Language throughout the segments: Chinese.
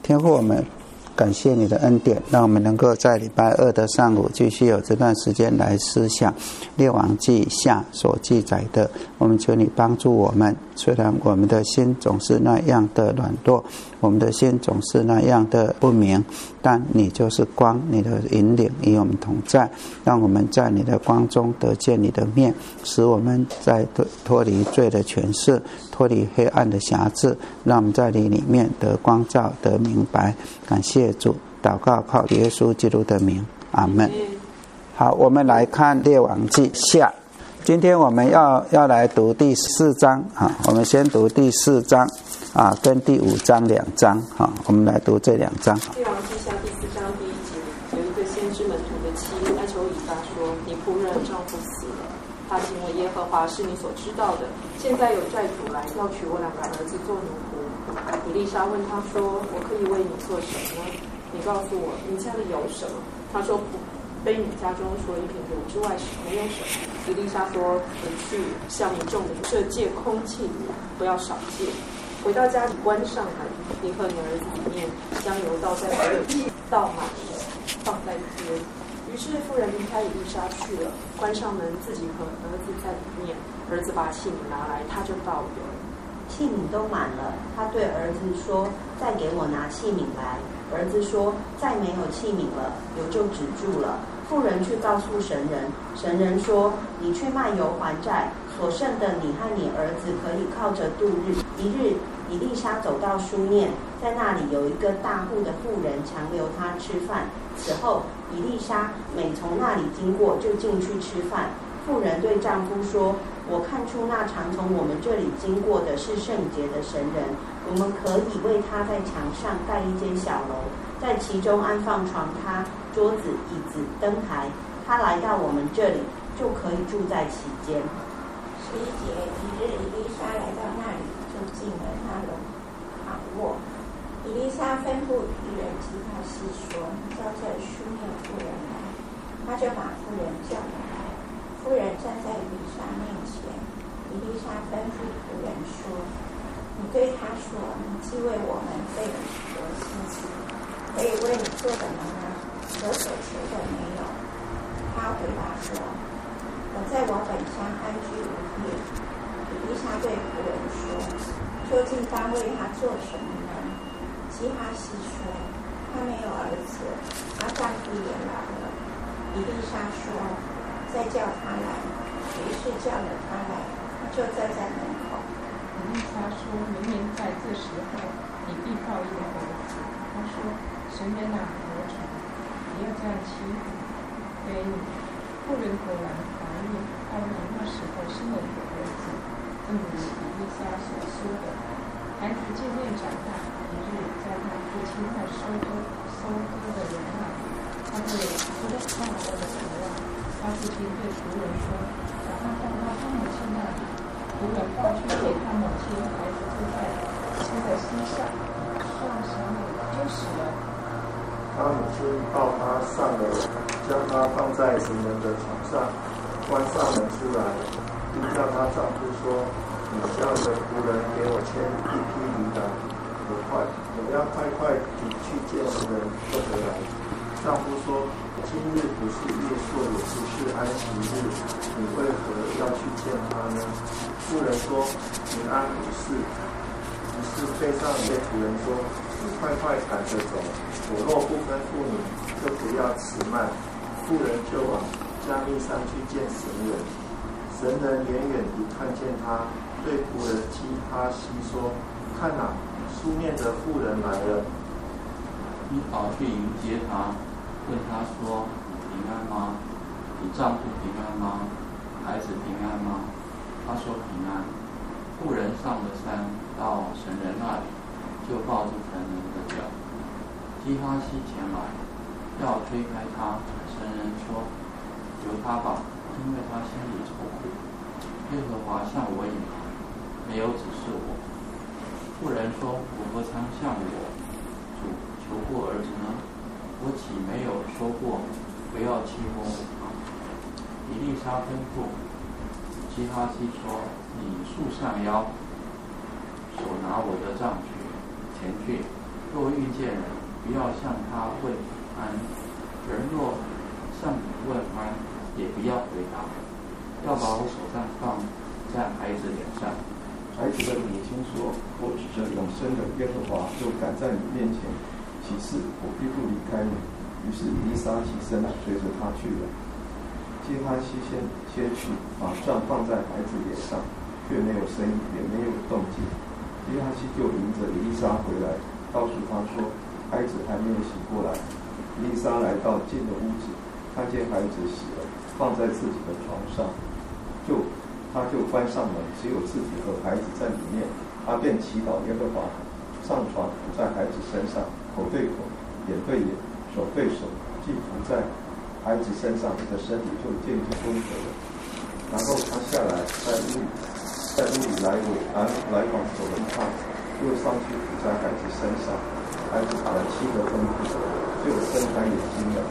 天父，我们感谢你的恩典，让我们能够在礼拜二的上午继续有这段时间来思想列王记下所记载的。我们求你帮助我们，虽然我们的心总是那样的软弱，我们的心总是那样的不明，但你就是光，你的引领与我们同在，让我们在你的光中得见你的面，使我们在脱离罪的权势，脱离黑暗的辖制，让我们在你里面得光照，得明白。感谢主，祷告靠耶稣基督的名，阿们。好，我们来看列王记下。今天我们要来读第4章啊，我们先读第4章啊，跟第5章2章啊，我们来读这2章。 列王记下第4章第1节，有一个先知门徒的妻哀求以撒说：“你仆人丈夫死了，他行为耶和华是你所知道的。现在有债主来要娶我2个儿子做奴仆。”以利沙问他说：“我可以为你做什么呢？你告诉我，你家里有什么？”他说：“非你家中除了一瓶油之外没有什么。”以利沙说：“你去向民众设借空气里，不要少借。回到家里关上门，你和你儿子里面将油倒在盆里，倒满了，放在一边。”于是妇人离开以利沙去了，关上门，自己和儿子在里面。儿子把器皿拿来，他就倒油。 器皿都满了，他对儿子说：“再给我拿器皿来。”儿子说：“再没有器皿了，油就止住了。”妇人去告诉神人，神人说：“你去卖油还债，所剩的你和你儿子可以靠着度日。”一日，以利沙走到书念，在那里有一个大户的妇人强留他吃饭。此后，以利沙每从那里经过，就进去吃饭。妇人对丈夫说：“我看出那常从我们这里经过的是圣洁的神人，我们可以为他在墙上盖一间小楼，在其中安放床榻、桌子、椅子、灯台。他来到我们这里，就可以住在其间。 ”11节，一日以利沙来到那里，就进了那楼躺卧。以利沙吩咐一人基他西说：“叫这书念妇人来。”他就把妇人叫来。妇人站在以利沙面前，以利沙吩咐妇人说：“你对他说，你既为我们费了许多心思，可以为你做什么呢？有所求的没有？”他回答说：“我在我本乡安居无业。”以利沙对妇人说：“究竟当为他做什么呢？”基哈西说：“他没有儿子，他丈夫也老了。”以利沙说：“再叫他来。”于是叫了他来，他就站在门口。 以利沙说：“明年在这时候，你必抱一个儿子。”他说：“神人哪，得宠，不要这样欺负给你。”妇人果然怀孕，到了那时候生了一个儿子，正如以利沙所说的。孩子渐渐长大，一日在他父亲在收割的园那里，他对他的头啊，他父亲对仆人说：“把他带到他母亲那里。”仆人抱去给他母亲，孩子就在亲的膝上，上手就死了。 他母亲抱他上楼，将他放在行人的床上，关上门出来，并叫他丈夫说：“你叫着仆人给我牵一匹驴来，我要快地去见人就回来。”丈夫说：“今日不是月朔，也不是安息日，你为何要去见他呢？”妇人说：“平安无事。”于是背上对仆人说：“你快赶着走，我若不吩咐你，就不要迟慢。”妇人就往加密山去见神人。神人远远地看见他，对仆人基哈西说：“看哪，书念的妇人来了。” 你跑去迎接他，问他说：“你平安吗？你丈夫平安吗？孩子平安吗？”他说：“平安。”妇人上了山，到神人那里，就抱住神人的脚。基哈西前来，要推开他。神人说：“由他吧，因为他心里愁苦。耶和华向我隐瞒，没有指示我。”妇人说：“我何曾向我主求过儿子呢？我岂没有说过，不要欺负我吗？”以利沙吩咐基哈西说：“你束上腰，手拿我的杖去，前去。” 若遇见人，不要向他问安；人若向你问安，也不要回答，要把我手上放在孩子脸上。 孩子的母亲说：“我指着永生的耶和华，就赶在你面前起誓，我必不离开你。”于是以利沙起身，随着他去了。基哈西先切去，把杖放在孩子脸上，却没有声音，也没有动静。基哈西就迎着以利沙回来，告诉他说：“孩子还没有醒过来。”以利沙来到进了屋子，看见孩子死了，放在自己的床上，他就关上门，只有自己和孩子在里面。他便祈祷耶和华，上床伏在孩子身上，口对口，眼对眼，手对手，既伏在孩子身上，你的身体就渐渐温和了。然后他下来，在屋里来往走了一趟，又上去伏在孩子身上。孩子打了7个喷嚏，就睁开眼睛了。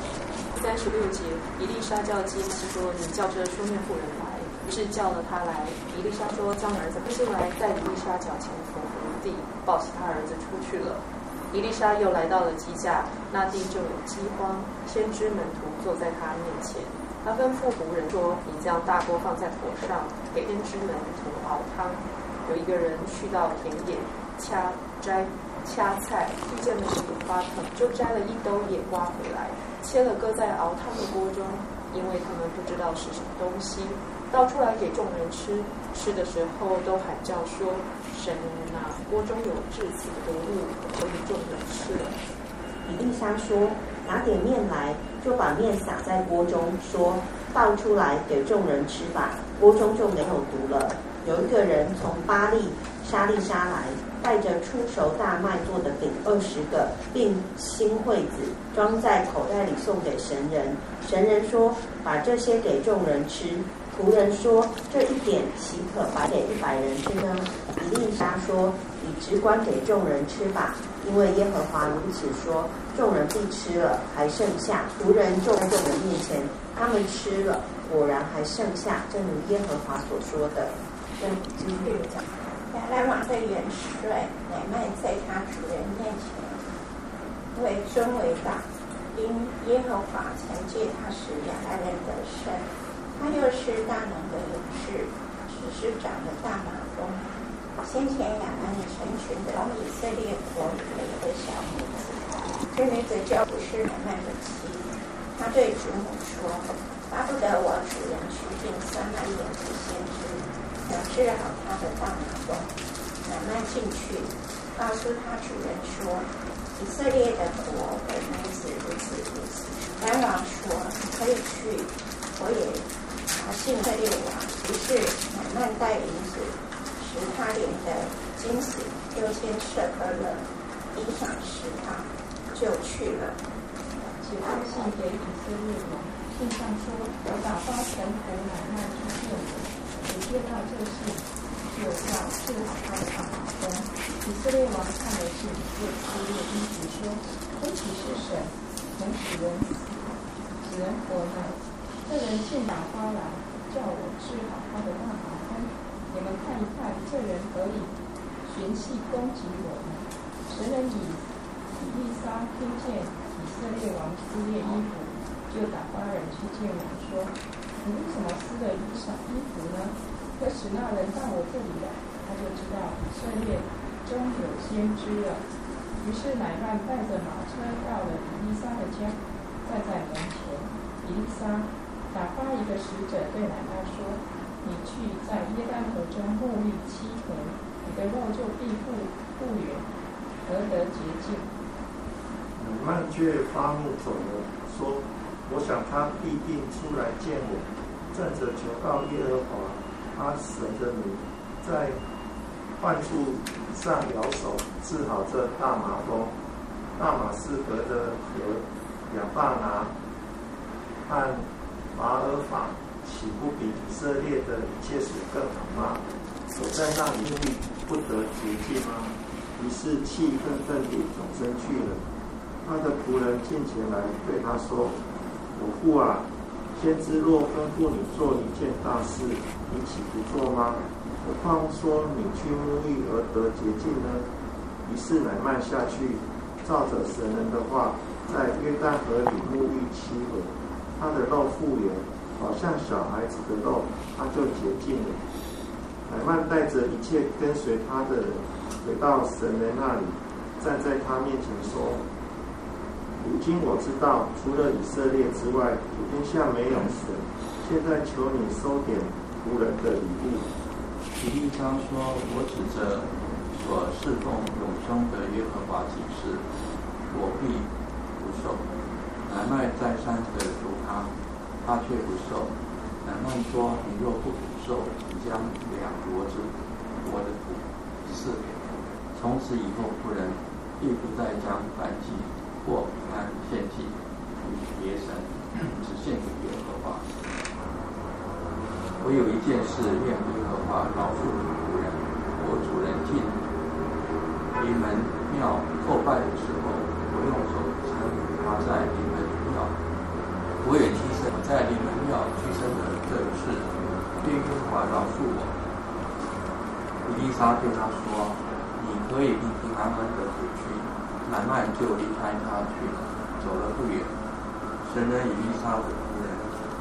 36节，以利沙叫基哈西说：“你叫这书面妇人来。”于是叫了他来。以利沙说：“将儿子背进来，在以利沙脚前伏地，抱起他儿子出去了。”以利沙又来到了基架，那地就有饥荒，先知门徒坐在他面前。他吩咐仆人说：“你将大锅放在火上，给先知门徒熬汤。”有一个人去到田野掐菜，遇见了石榴花藤，就摘了1兜野瓜回来，切了搁在熬汤的锅中，因为他们不知道是什么东西，倒出来给众人吃。吃的时候都喊叫说：“神人啊，锅中有致死的毒物，所以众人吃了。” 以利沙说：“拿点面来。”就把面撒在锅中，说：“倒出来给众人吃吧。”锅中就没有毒了。有一个人从巴力沙利沙来，带着初熟大麦做的饼20个，并新惠子，装在口袋里送给神人。神人说：“把这些给众人吃。”仆人说：“这一点岂可把给100人吃呢？”以利沙说：“你只管给众人吃吧，因为耶和华如此说，众人必吃了，还剩下。”仆人就在众人面前，他们吃了，果然还剩下，正如耶和华所说的。 亚兰王的元帅乃曼在他主人面前为尊为大，因耶和华曾借他使亚兰人得胜。他又是大能的勇士，只是长了大麻风。先前亚兰人成群的从以色列国里的一个小女子，这女子就不是乃曼的妻。他对主母说：“巴不得我主人去见撒玛利亚的先知，想治好他的大麻风。”乃曼进去，告诉他主人说：“以色列的国的女子如此如此。”单王说：“可以去，我也查信以色列王。”于是乃曼带领子使他连的金子6000舍客勒，衣裳10套，就去了。 写封信给以色列王，信上说：“我打发臣仆乃曼去见我。”你接到这信，就要治死他的大麻风。以色列王看了信，就撕裂衣服说：“这岂是神能使人使人活呢？这人竟打发来，叫我治好他的大麻风。你们看一看，这人何以寻隙攻击我呢？”神人以利沙听见以色列王撕裂衣服，就打发人去见王说：“你为什么撕了衣服呢？可使那人到我这里来，他就知道以色列中有先知了。”于是乃曼带着马车到了以利沙的家，站在门前。以利沙打发一个使者对乃曼说：“你去在约旦河中沐浴7回，你的肉就必复原，而得洁净。” 乃曼却发怒走了，说：“我想他必定出来见我，站着求告耶和华他神的名，在患处上摇手，治好这大麻风。大马士革的和亚巴拿和马尔法，岂不比以色列的一切水更好吗？我在那里不得洁净吗？”于是气愤愤地转身去了。他的仆人进前来对他说：“我父啊，先知若吩咐你做一件大事，你岂不做吗？何况说你去沐浴而得洁净呢？”于是乃曼下去， 照着神人的话，在约旦河里沐浴7回，他的肉复原，好像小孩子的肉，他就洁净了。乃曼带着一切跟随他的人回到神人那里，站在他面前说：如今我知道，除了以色列之外，天下没有神。现在求你收点仆人的礼物。 以利沙说：我指着所侍奉永生的耶和华起誓，我必不受。乃曼再三地求他，他却不受。乃曼说：你若不补受，你将2骡子我的土赐给我。从此以后，仆人必不再将燔祭或平安献祭与别神，只献给耶和华。我有一件事愿耶和华饶恕仆人，我主人进临门庙叩拜的时候，我用手搀他在临门庙，我也替身在临门庙屈身的这事，愿耶和华饶恕我。以利沙对他说：你可以平平安安的回去。乃曼就离开他去了，走了不远。神人以利沙的仆人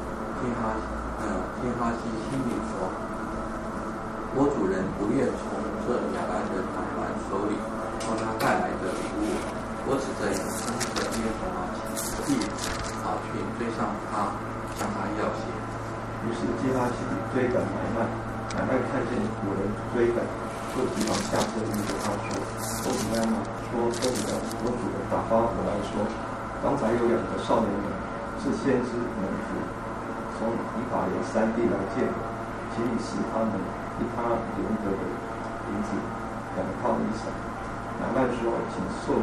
天哈西心里说：我主人不愿从这亚兰人乃曼手里从他带来的礼物，我指着永生的耶和华必跑去追上他，向他要挟。 于是基哈西追赶乃曼，乃曼看见有人追赶，就急忙下车迎着他说：都平安吗？说都平安。我主人打发我来说，刚才有2个少年人是先知门徒，从以法莲山地来见我，请你使他们以他连得的银子2套衣裳。乃曼说：请受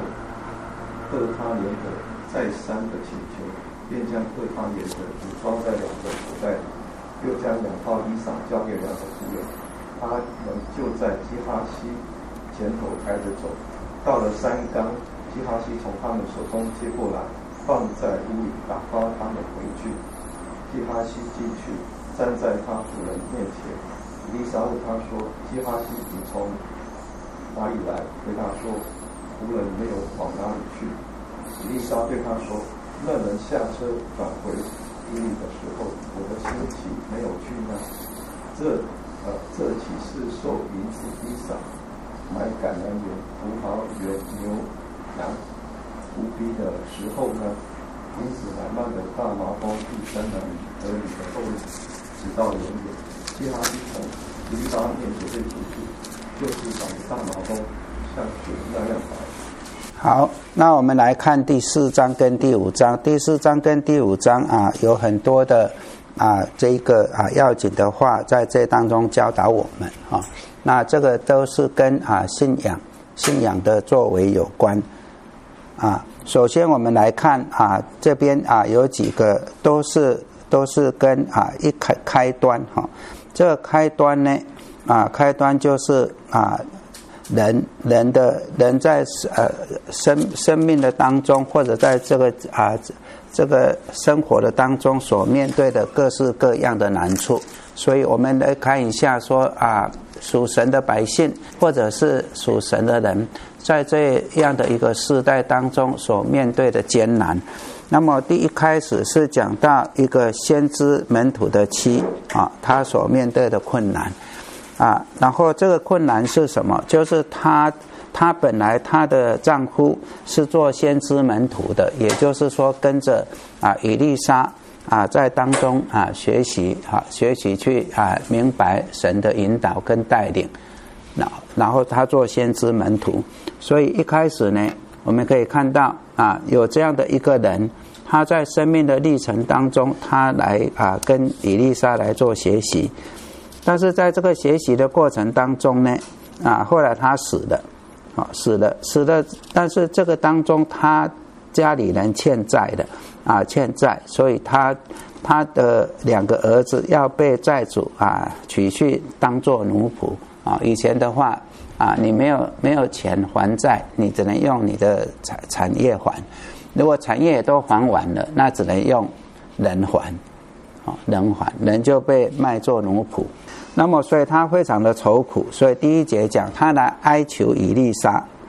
2他连得再3的请求，便将2他连得组装在2个口袋里，又将2套衣裳交给2个仆人。他们就在基哈西前头抬着走，到了山冈，基哈西从他们手中接过来，放在屋里，打发他们回去。基哈西进去，站在他仆人面前。以利沙问他说：基哈西，你从哪里来？回答说：仆人没有往哪里去。以利沙对他说：那人下车返回伊利的时候，我的心岂没有去呢？这岂是受银子衣裳，买橄榄园、葡萄园、牛羊无逼的时候呢？因此乃曼的大麻风必生男儿女的后裔，直到永远。基哈西从以利沙面前被除去，就是长大麻风像雪那样白。 好，那我们来看第4章跟第5章。第4章跟第5章有很多的这个要紧的话在这当中教导我们那这个都是跟信仰的作为有关首先我们来看这边有几个都是跟一开端这个开端呢开端就是人在生命的当中，或者在这个生活的当中所面对的各式各样的难处，所以我们来看一下说属神的百姓或者是属神的人，在这样的一个世代当中所面对的艰难。那么第一开始是讲到一个先知门徒的妻他所面对的困难然后这个困难是什么？就是她本来她的丈夫是做先知门徒的，也就是说跟着以利沙在当中学习去明白神的引导跟带领，然后他做先知门徒。所以一开始呢，我们可以看到有这样的一个人，他在生命的历程当中，他来跟以利沙来做学习。但是在这个学习的过程当中呢后来他死了，但是这个当中他家里人欠债的欠债，所以他的2个儿子要被债主娶去当作奴仆以前的话你没有钱还债，你只能用你的产业还，如果产业也都还完了，那只能用人还人就被卖作奴仆。那么所以他非常的愁苦，所以第1节讲他来哀求以利沙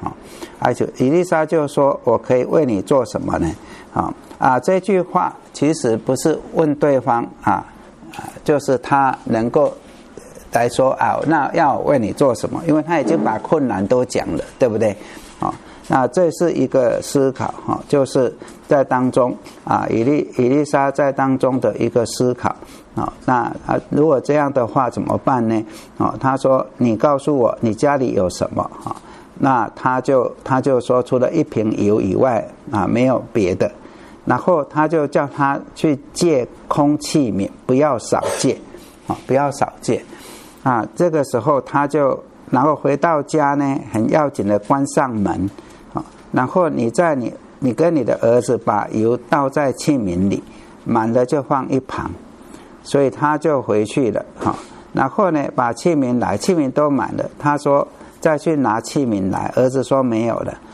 以利沙就说：“我可以为你做什么呢？”这句话其实不是问对方就是他能够来说那要为你做什么？因为他已经把困难都讲了，对不对？那这是一个思考就是在当中以利沙在当中的一个思考那如果这样的话怎么办呢？他说：“你告诉我你家里有什么？”那他就说除了1瓶油以外没有别的。然后他就叫他去借空器皿，不要少借不要少借这个时候他就然后回到家呢，很要紧的关上门然后你跟你的儿子把油倒在器皿里，满了就放一旁。所以他就回去了然后呢把器皿来，器皿都满了，他说再去拿器皿来，儿子说没有了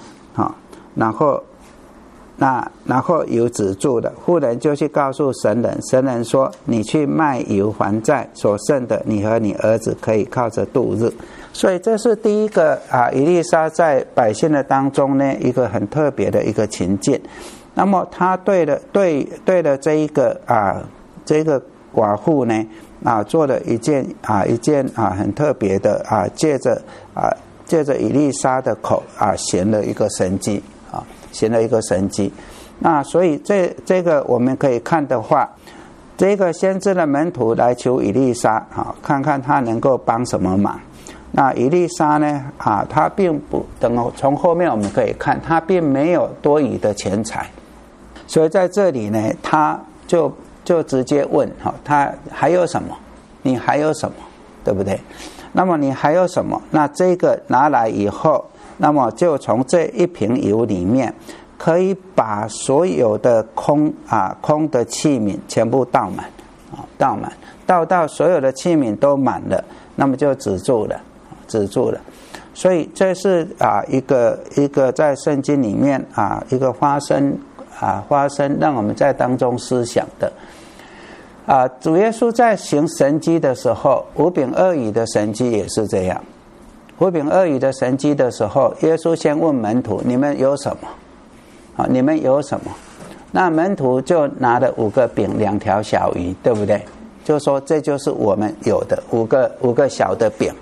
然后油止住了，妇人就去告诉神人，神人说：“你去卖油还债，所剩的你和你儿子可以靠着度日。”所以这是第一个以利沙在百姓的当中呢一个很特别的一个情境。那么他对了这一个这个寡妇呢做了一件很特别的借着以利沙的口行了一个神迹行了一个神迹。那所以这个我们可以看的话，这个先知的门徒来求以利沙看看他能够帮什么忙。那以利沙呢他并不从后面我们可以看他并没有多余的钱财，所以在这里呢他就直接问他还有什么？你还有什么？对不对？那么你还有什么？那这个拿来以后，那么就从这1瓶油里面可以把所有的空的器皿全部倒满倒到所有的器皿都满了，那么就止住了。所以这是一个在圣经里面一个发生让我们在当中思想的主耶稣在行神迹的时候，5饼2鱼的神迹也是这样。5饼2鱼的神迹的时候，耶稣先问门徒：“你们有什么？你们有什么？”那门徒就拿了5个饼2条小鱼，对不对？就说这就是我们有的5个小的饼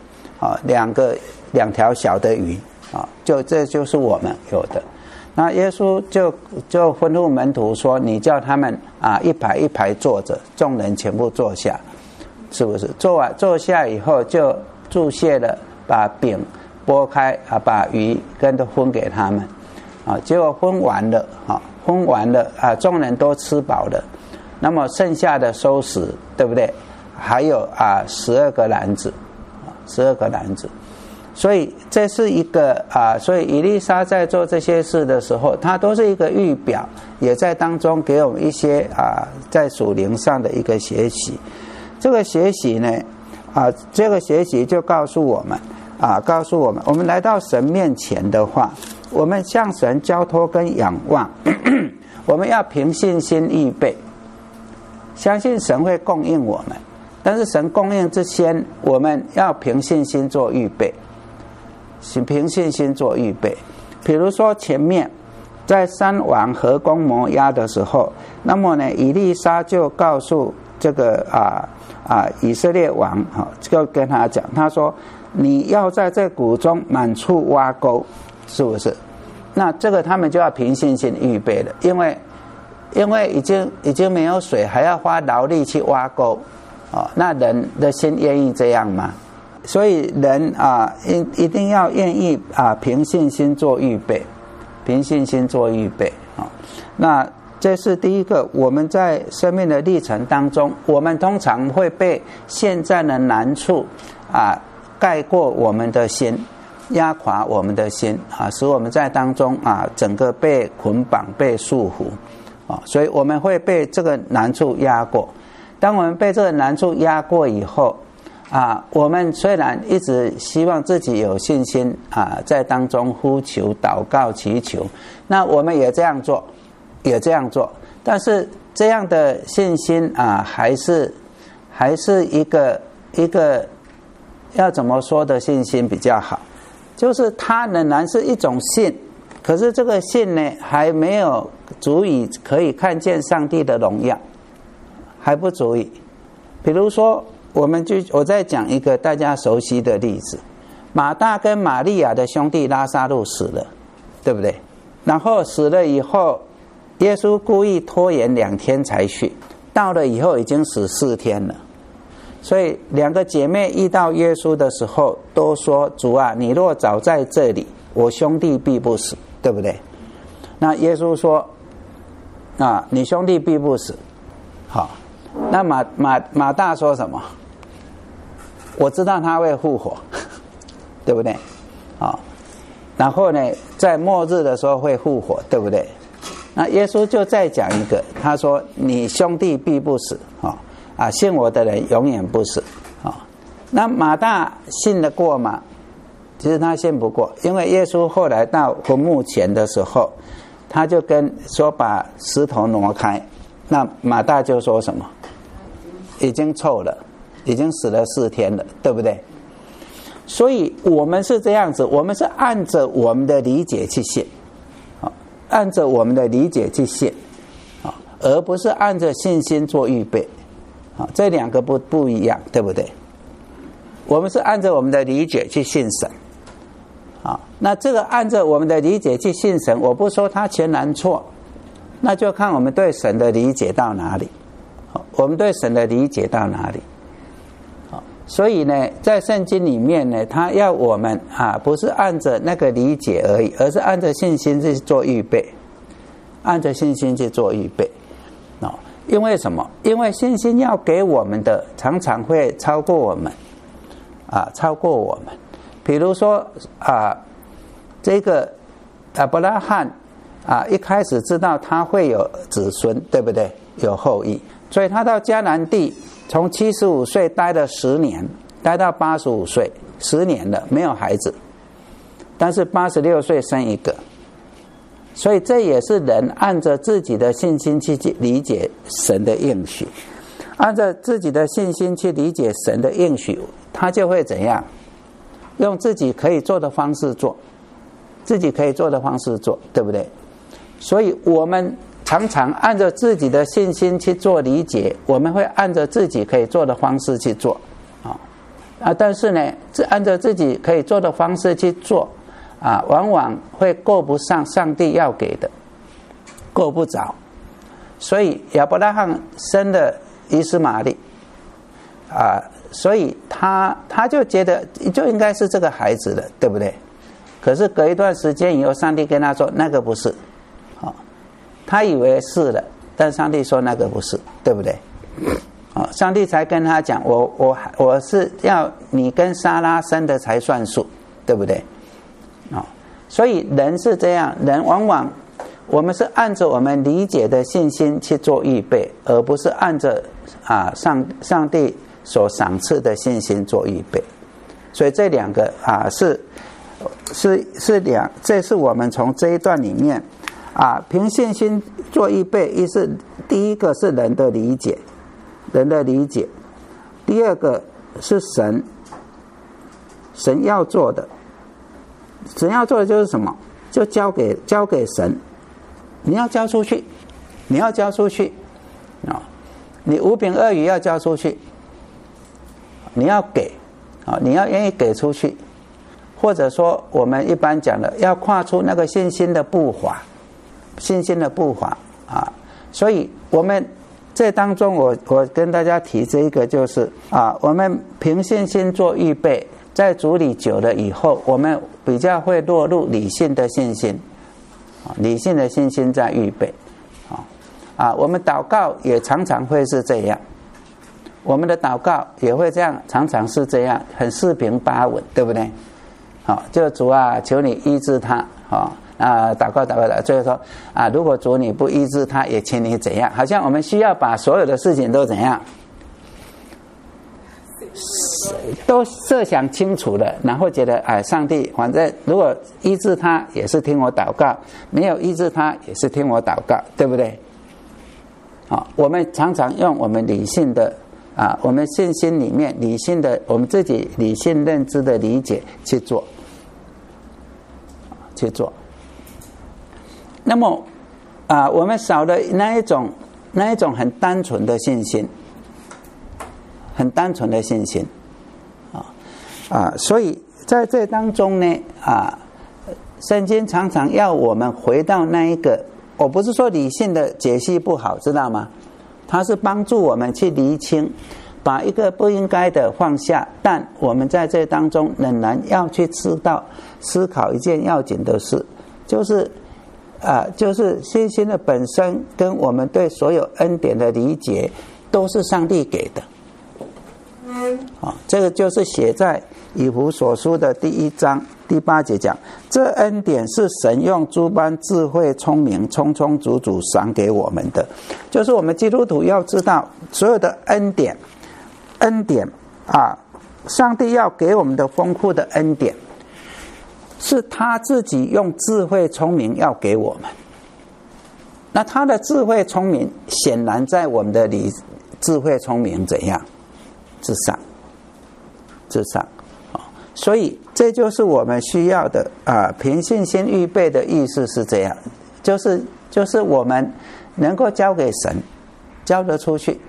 2条小的鱼这就是我们有的。那耶稣就吩咐门徒说：“你叫他们一排一排坐着，众人全部坐下，是不是？坐下以后就注谢了，把饼拨开把鱼跟都分给他们结果分完了众人都吃饱了，那么剩下的收拾，对不对？还有12个篮子，12个篮子。所以这是一个所以以利沙在做这些事的时候，它都是一个预表，也在当中给我们一些在属灵上的一个学习。这个学习呢这个学习就告诉我们我们来到神面前的话，我们向神交托跟仰望我们要凭信心预备，相信神会供应我们，但是神供应之前，我们要凭信心做预备。凭信心做预备。比如说前面在3王合攻摩押的时候，那么呢以利沙就告诉这个以色列王就跟他讲，他说你要在这谷中满处挖沟，是不是？那这个他们就要凭信心预备了，因为已经没有水，还要花劳力去挖沟那人的心愿意这样吗？所以人一定要愿意凭信心做预备，凭信心做预备那这是第一个。我们在生命的历程当中，我们通常会被现在的难处盖过我们的心，压垮我们的心使我们在当中整个被捆绑被束缚所以我们会被这个难处压过。当我们被这个难处压过以后我们虽然一直希望自己有信心在当中呼求祷告祈求，那我们也这样做，但是这样的信心还是一个要怎么说的信心比较好？ 就是它仍然是一种信，可是这个信呢，还没有足以可以看见上帝的荣耀，还不足以。比如说，我再讲一个大家熟悉的例子，马大跟玛利亚的兄弟拉撒路死了，对不对？然后死了以后，耶稣故意拖延2天才去，到了以后已经死4天了。所以2个姐妹遇到耶稣的时候，都说：“主啊，你若早在这里，我兄弟必不死，对不对？”那耶稣说：“啊，你兄弟必不死。”好，那马大说什么？我知道他会复活，对不对？好，然后呢，在末日的时候会复活，对不对？那耶稣就再讲一个，他说：“你兄弟必不死。”信我的人永远不死。那马大信得过吗？其实他信不过，因为耶稣后来到坟墓前的时候，他就说把石头挪开。那马大就说什么？已经臭了，已经死了4天了，对不对？所以我们是这样子，我们是按着我们的理解去信，按着我们的理解去信，而不是按着信心做预备。这2个不一样，对不对？我们是按照我们的理解去信神。那这个按照我们的理解去信神，我不说他全然错，那就看我们对神的理解到哪里。我们对神的理解到哪里？所以呢，在圣经里面呢，他要我们不是按着那个理解而已，而是按着信心去做预备，按着信心去做预备。因为什么？因为信心要给我们的常常会超过我们，超过我们。比如说这个亚伯拉罕一开始知道他会有子孙，对不对？有后裔，所以他到迦南地，从75岁待了10年，待到85岁，10年了，没有孩子，但是86岁生一个。所以这也是人按着自己的信心去理解神的应许，按照自己的信心去理解神的应许，他就会怎样？用自己可以做的方式做，自己可以做的方式做，对不对？所以我们常常按照自己的信心去做理解，我们会按照自己可以做的方式去做，但是呢，按照自己可以做的方式去做。往往会够不上上帝要给的，够不着。所以亚伯拉罕生了以实玛利，所以他就觉得就应该是这个孩子了，对不对？可是隔一段时间以后，上帝跟他说那个不是，他以为是了，但上帝说那个不是，对不对？上帝才跟他讲，我是要你跟撒拉生的才算数，对不对？所以人是这样，人往往我们是按着我们理解的信心去做预备，而不是按着上帝所赏赐的信心做预备。所以这2个这是我们从这一段里面凭信心做预备，第一个是人的理解，第二个是神要做的。神要做的就是什么？就交给神，你要交出去，你5饼2鱼要交出去，你要给你要愿意给出去，或者说我们一般讲的要跨出那个信心的步伐，所以我们这当中我跟大家提这一个就是我们凭信心做预备，在主里久了以后，我们比较会落入理性的信心，理性的信心在预备，我们祷告也常常会是这样，我们的祷告也会这样，常常是这样，很四平八稳，对不对？就主啊，求你医治他，祷告，最后说如果主你不医治他，也请你怎样？好像我们需要把所有的事情都怎样？都设想清楚了，然后觉得上帝反正如果医治他也是听我祷告，没有医治他也是听我祷告，对不对？我们常常用我们理性的我们信心里面理性的我们自己理性认知的理解去做， 去做。那么我们少了那一种很单纯的信心，很单纯的信心所以在这当中呢圣经常常要我们回到那一个，我不是说理性的解析不好，知道吗？它是帮助我们去厘清，把一个不应该的放下，但我们在这当中仍然要去思考一件要紧的事，就是信心的本身跟我们对所有恩典的理解都是上帝给的。这个就是写在以弗所书的第1章第8节讲，这恩典是神用诸般智慧聪明充充足足赏给我们的。就是我们基督徒要知道，所有的恩典上帝要给我们的丰富的恩典，是他自己用智慧聪明要给我们。那他的智慧聪明显然在我们的智慧聪明怎样之上所以这就是我们需要的凭信心预备的意思是这样，就是我们能够交给神，交得出去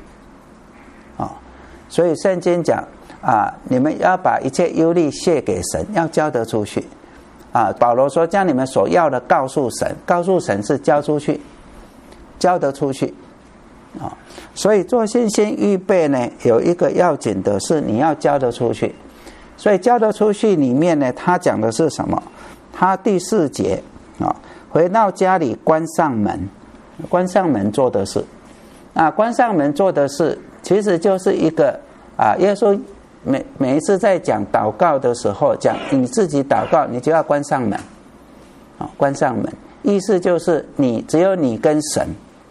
所以圣经讲你们要把一切忧虑卸给神，要交得出去保罗说将你们所要的告诉神是交出去，交得出去所以做信心预备呢，有一个要紧的是你要交得出去。所以交得出去里面呢，他讲的是什么？他第4节回到家里关上门做的事关上门做的事其实就是一个耶稣每一次在讲祷告的时候，讲你自己祷告你就要关上门关上门，意思就是只有你跟神，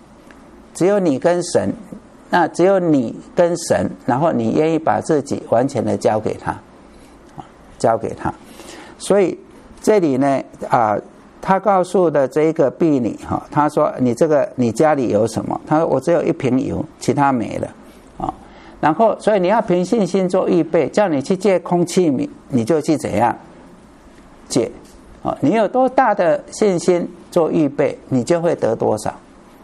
那只有你跟神，然后你愿意把自己完全的交给他。所以这里呢他告诉的这个婢女他说你家里有什么？他说我只有1瓶油，其他没了然后所以你要凭信心做预备，叫你去借空器皿，你就去怎样借你有多大的信心做预备，你就会得多少，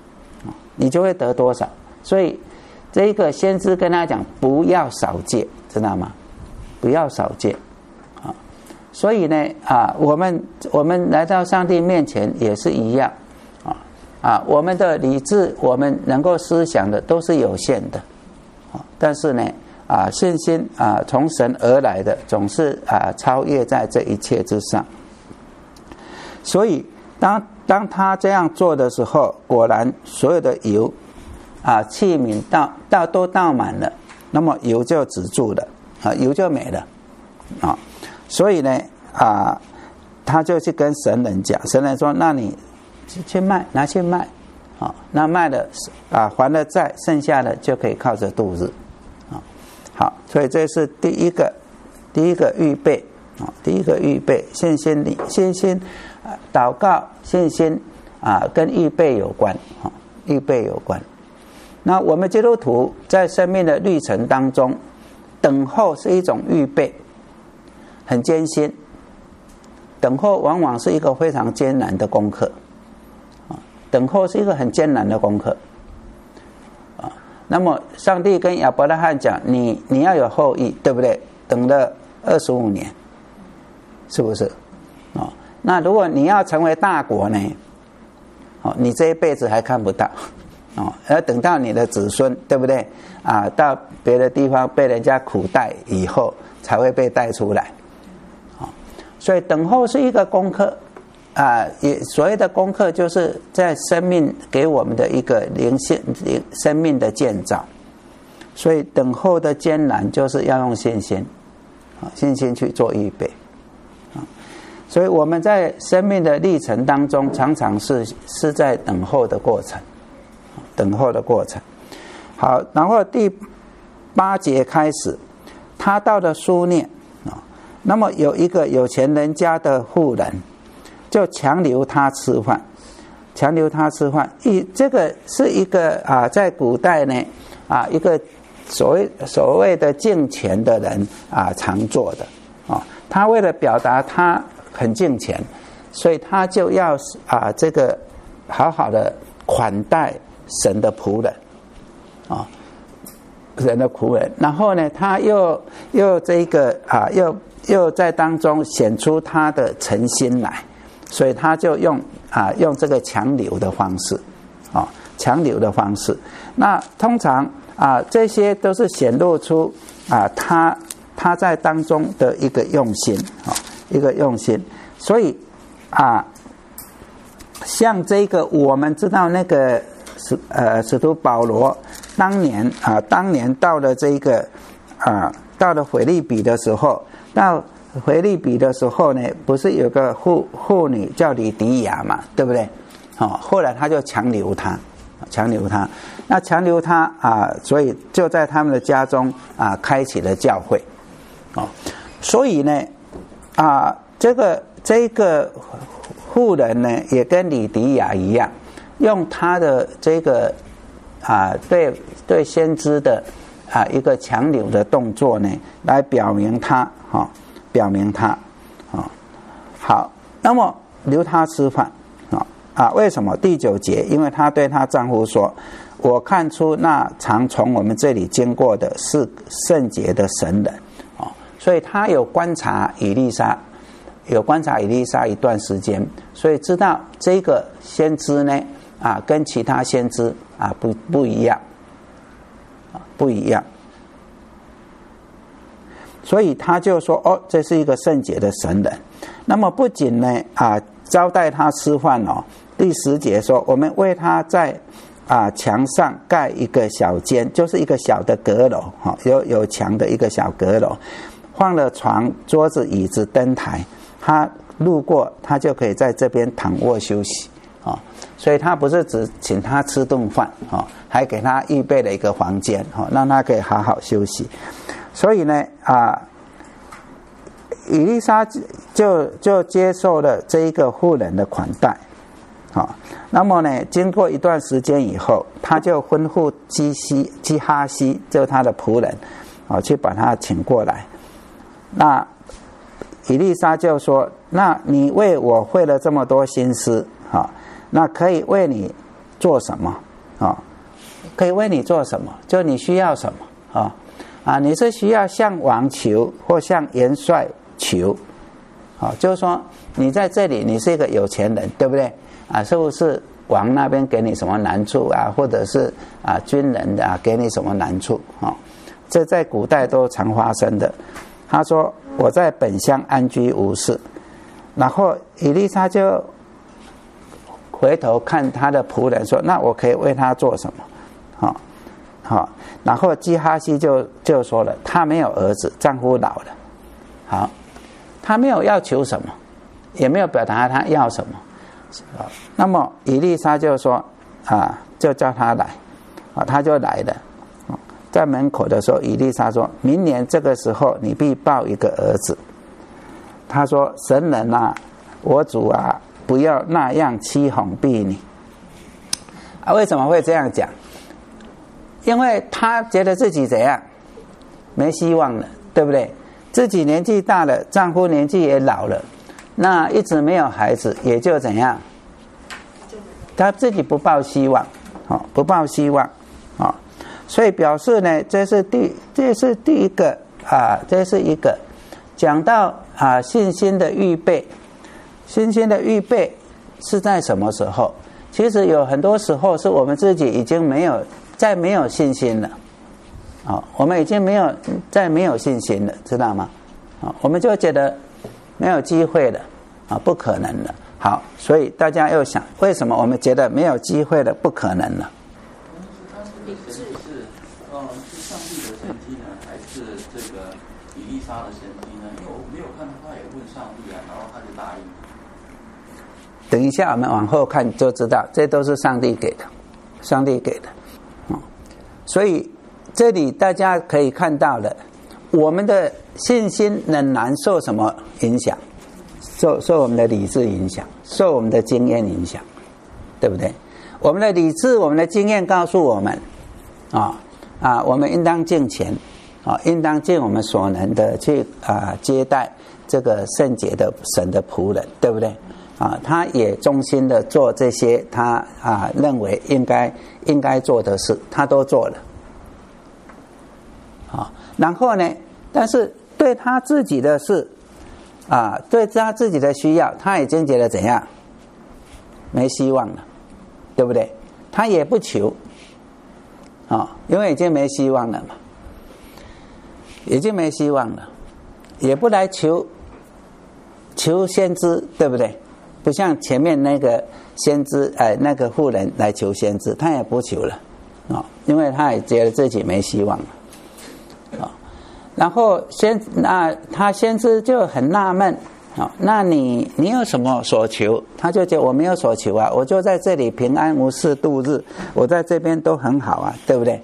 所以这个先知跟他讲不要少借，知道吗？不要少借所以呢我们来到上帝面前也是一样我们的理智，我们能够思想的都是有限的但是呢信心从神而来的总是超越在这一切之上。所以当他这样做的时候，果然所有的油器皿都倒满了，那么油就止住了油就没了所以呢他就去跟神人讲，神人说那你去卖，拿去卖那卖了还了债，剩下的就可以靠着度日好，所以这是第一个预备信心祷告信心跟预备有关那我们基督徒在生命的历程当中，等候是一种预备，很艰辛，等候往往是一个非常艰难的功课等候是一个很艰难的功课那么上帝跟亚伯拉罕讲你要有后裔，对不对？等了25年，是不是那如果你要成为大国呢你这一辈子还看不到要等到你的子孙，对不对到别的地方被人家苦待以后才会被带出来所以等候是一个功课也所谓的功课就是在生命给我们的一个生命的建造。所以等候的艰难就是要用信心去做预备所以我们在生命的历程当中常常是在等候的过程好，然后第8节开始，他到了书念那么有一个有钱人家的妇人就强留他吃饭这个是一个在古代呢一个所谓的敬钱的人常做的他为了表达他很敬钱， 所以他就要这个好好的款待神的仆人神的仆人。然后呢，他又这个又在当中显出他的诚心来，所以他就用这个强留的方式强留的方式。那通常这些都是显露出他在当中的一个用心一个用心。所以像这个我们知道那个使徒保罗当年到了这个到了腓立比的时候，呢，不是有个妇女叫李迪亚嘛，对不对？后来他就强留他。那强留他所以就在他们的家中开启了教会所以呢这个妇人呢也跟李迪亚一样，用他的这个对先知的一个强留的动作呢来表明他好，那么留他吃饭为什么？第9节，因为她对她丈夫说，我看出那常从我们这里经过的是圣洁的神人所以她有观察以利沙一段时间，所以知道这个先知呢跟其他先知不一样所以他就说这是一个圣洁的神人。那么不仅呢招待他吃饭第10节说，我们为他在墙上盖一个小间，就是一个小的阁楼有墙的一个小阁楼，放了床、桌子、椅子、灯台，他路过他就可以在这边躺卧休息所以他不是只请他吃顿饭还给他预备了一个房间让他可以好好休息。所以呢以利沙就接受了这一个妇人的款待那么呢经过一段时间以后，他就吩咐基哈西就是他的仆人去把他请过来。那以利沙就说，那你为我费了这么多心思那可以为你做什么可以为你做什么？就你需要什么你是需要向王求或向元帅求就是说你在这里你是一个有钱人，对不对是不是王那边给你什么难处或者是军人给你什么难处这在古代都常发生的。他说我在本乡安居无事。然后以利沙就回头看他的仆人说，那我可以为他做什么然后基哈西就说了，他没有儿子，丈夫老了他没有要求什么，也没有表达他要什么那么以利沙就说就叫他来他就来了在门口的时候，以利沙说，明年这个时候你必抱一个儿子。他说，神人我主不要那样欺哄婢女为什么会这样讲？因为他觉得自己怎样没希望了，对不对？自己年纪大了，丈夫年纪也老了，那一直没有孩子，也就怎样，他自己不抱希望不抱希望所以表示呢，这是第一个这是一个讲到信心的预备。信心的预备是在什么时候？其实有很多时候是我们自己已经没有信心了我们已经没有信心了，知道吗我们就觉得没有机会了不可能了。好，所以大家又想，为什么我们觉得没有机会了，不可能了？ 是上帝的神迹呢，还是这个以利沙的神迹呢？因为我没有看到他也问上帝然后他就答应。 等一下我们往后看就知道，这都是上帝给的所以这里大家可以看到了，我们的信心仍然受什么影响？受我们的理智影响，受我们的经验影响，对不对？我们的理智，我们的经验告诉我们我们应当敬虔应当尽我们所能的去接待这个圣洁的神的仆人，对不对？ 他也忠心的做这些他认为应该做的事，他都做了。然后呢，但是对他自己的事对他自己的需要，他已经觉得怎样？没希望了，对不对？他也不求因为已经没希望了嘛，已经没希望了，也不来求先知，对不对？不像前面那个先知那个妇人来求先知，他也不求了因为他也觉得自己没希望了然后他先知就很纳闷那你有什么所求？他就觉得我没有所求我就在这里平安无事度日，我在这边都很好对不对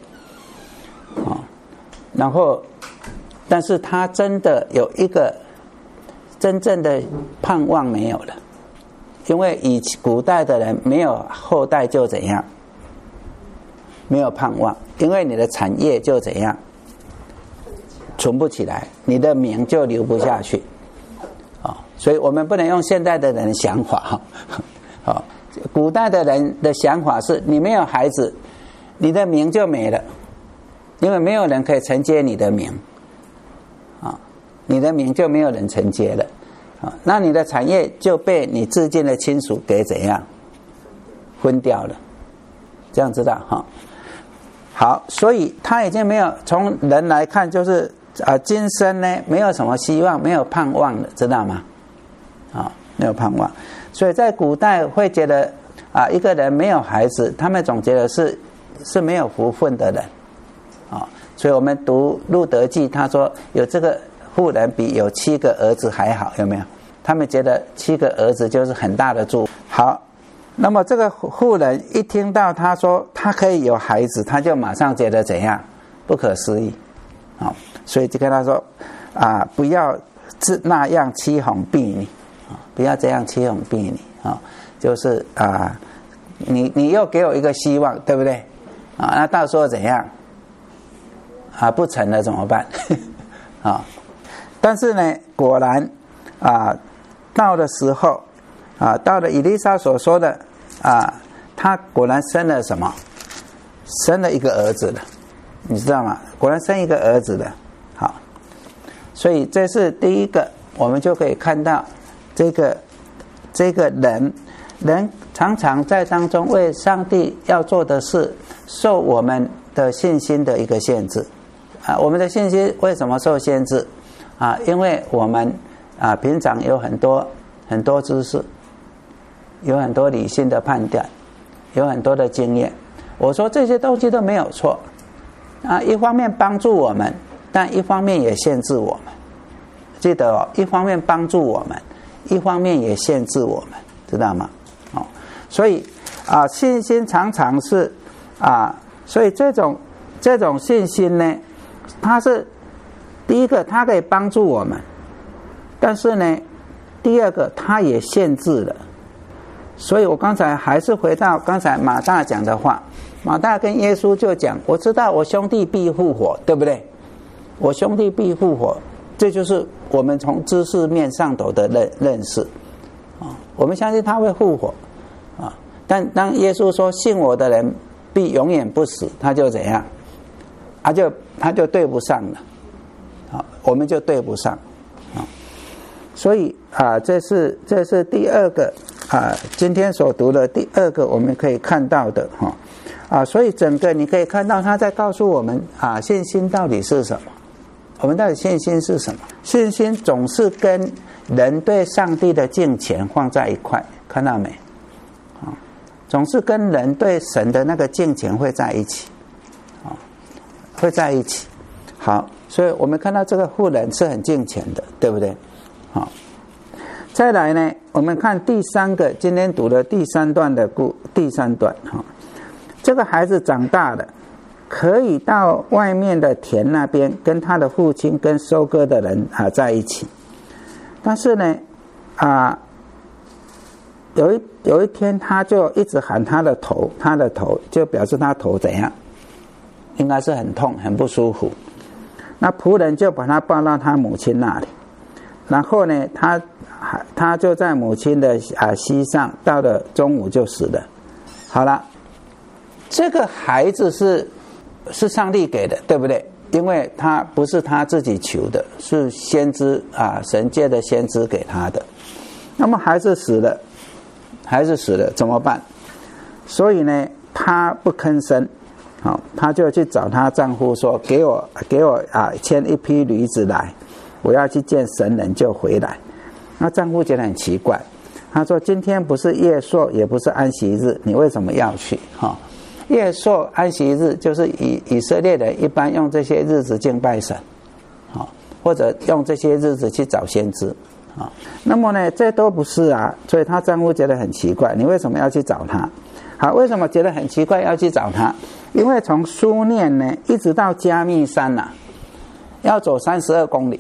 然后但是他真的有一个真正的盼望没有了，因为以古代的人没有后代就怎样，没有盼望，因为你的产业就怎样存不起来，你的名就留不下去所以我们不能用现代的人的想法古代的人的想法是你没有孩子，你的名就没了，因为没有人可以承接你的名你的名就没有人承接了那你的产业就被你至近的亲属给怎样分掉了，这样知道好，所以他已经没有，从人来看就是今生呢没有什么希望，没有盼望了，知道吗没有盼望。所以在古代会觉得一个人没有孩子，他们总觉得是没有福分的人所以我们读路德记，他说有这个妇人比有7个儿子还好，有没有？他们觉得7个儿子就是很大的祝福。好，那么这个妇人一听到他说他可以有孩子，他就马上觉得怎样？不可思议所以就跟他说不要那样欺哄婢女不要这样欺哄婢女就是你又给我一个希望，对不对那到时候怎样不成了怎么办但是呢果然到的时候到了以利沙所说的他果然生了什么？生了一个儿子了，你知道吗？果然生一个儿子了。好，所以这是第一个，我们就可以看到这个人常常在当中为上帝要做的事受我们的信心的一个限制我们的信心为什么受限制因为我们平常有很多知识，有很多理性的判断，有很多的经验。我说这些东西都没有错一方面帮助我们，但一方面也限制我们。记得一方面帮助我们，一方面也限制我们，知道吗所以信心常常是所以这种信心呢，它是第一个它可以帮助我们，但是呢第二个它也限制了。所以我刚才还是回到刚才马大讲的话，马大跟耶稣就讲，我知道我兄弟必复活，对不对？我兄弟必复活，这就是我们从知识面上头的认识我们相信他会复活但当耶稣说信我的人必永远不死，他就怎样他就对不上了我们就对不上所以这是第二个今天所读的第二个我们可以看到的所以整个你可以看到他在告诉我们信心到底是什么，我们到底信心是什么？信心总是跟人对上帝的敬虔放在一块，看到没总是跟人对神的那个敬虔会在一起会在一起。好，所以我们看到这个妇人是很敬虔的，对不对再来呢，我们看第三个，今天读的第三段这个孩子长大了，可以到外面的田那边跟他的父亲跟收割的人在一起。但是呢有一天他就一直喊他的头就表示他头怎样，应该是很痛很不舒服。那仆人就把他抱到他母亲那里，然后呢他他就在母亲的膝上，到了中午就死了。好了，这个孩子是上帝给的，对不对？因为他不是他自己求的，是先知神界的先知给他的。那么孩子死了怎么办？所以呢，他不吭声，他就去找她丈夫说：“给我牵一批驴子来，我要去见神人就回来。”那丈夫觉得很奇怪，他说：“今天不是月朔，也不是安息日，你为什么要去？”月朔、安息日就是以色列人一般用这些日子敬拜神，或者用这些日子去找先知。那么呢，这都不是所以她丈夫觉得很奇怪，你为什么要去找他？好，为什么觉得很奇怪要去找他？因为从苏念呢一直到迦密山要走32公里。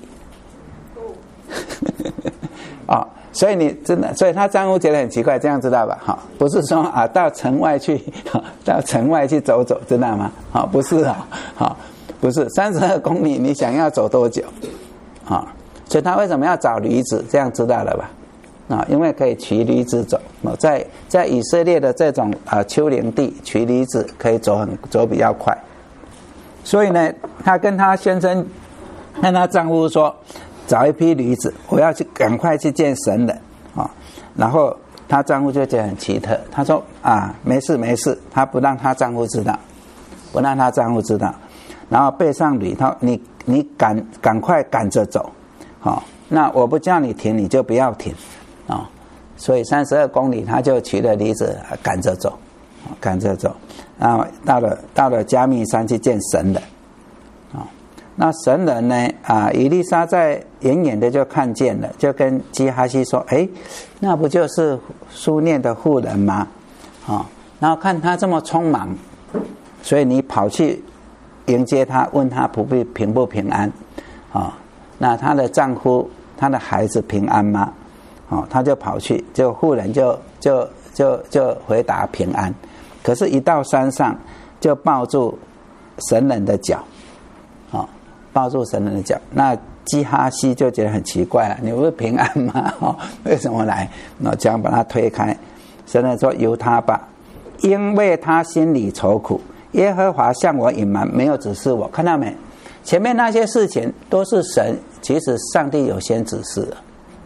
所以你真的，所以她丈夫觉得很奇怪，这样知道吧？不是说到城外去走走，知道吗？不是不是32公里，你想要走多久？所以他为什么要找驴子？这样知道了吧？因为可以骑驴子走。在以色列的这种丘陵地，骑驴子可以走比较快。所以呢，她跟她先生、跟她丈夫说，找一批驴子，我要去赶快去见神人然后她丈夫就觉得很奇特，他说没事，她不让她丈夫知道，然后背上驴，他你赶快赶着走。那我不叫你停，你就不要停所以32公里，他就骑着驴子赶着走，然后到了迦密山去见神人那神人呢以利沙在远远的就看见了，就跟基哈西说：“那不就是苏念的妇人吗？然后看他这么匆忙，所以你跑去迎接他，问他平不平安那她的丈夫、她的孩子平安吗？她就跑去，就妇人就回答平安。可是，一到山上就抱住神人的脚，那基哈西就觉得很奇怪了，你不是平安吗？为什么来？这样把他推开。神人说：“由他吧，因为他心里愁苦，耶和华向我隐瞒，没有指示我。”看到没？前面那些事情都是神。其实上帝有先指示了，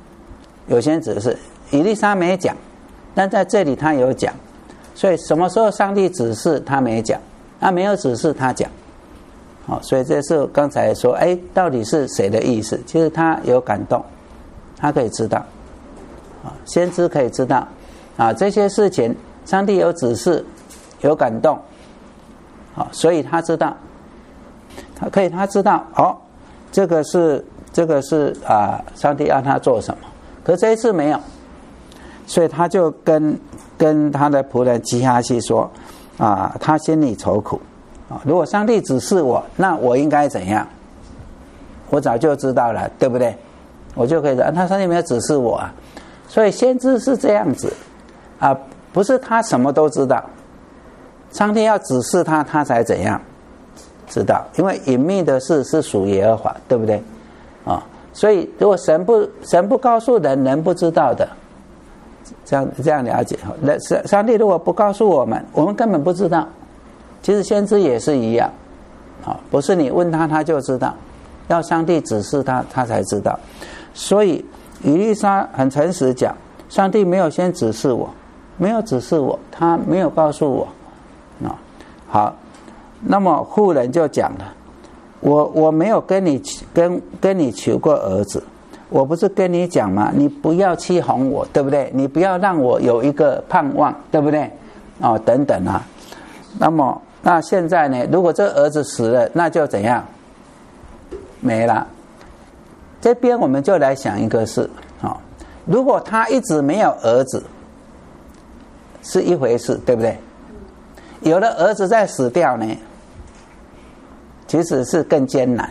以利沙没讲，但在这里他有讲，所以什么时候上帝指示他没讲，他没有指示他讲，所以这是刚才说，到底是谁的意思？其实他有感动，他可以知道，先知可以知道，这些事情上帝有指示，有感动，所以他知道，他知道，这个是上帝要他做什么，可这一次没有，所以他就跟他的仆人基哈西说他心里愁苦如果上帝指示我，那我应该怎样？我早就知道了，对不对？我就可以说他上帝没有指示我所以先知是这样子不是他什么都知道，上帝要指示他才怎样知道，因为隐秘的事是属耶和华，对不对？所以如果神不告诉人，人不知道的，这样了解。上帝如果不告诉我们根本不知道。其实先知也是一样，不是你问他就知道，要上帝指示他才知道。所以以利沙很诚实讲，上帝没有先指示我，他没有告诉我好，那么妇人就讲了，我没有跟你求过儿子，我不是跟你讲吗？你不要欺哄我，对不对？你不要让我有一个盼望，对不对？等等那现在呢？如果这儿子死了，那就怎样？没了。这边我们就来想一个事如果他一直没有儿子，是一回事，对不对？有了儿子再死掉呢，其实是更艰难，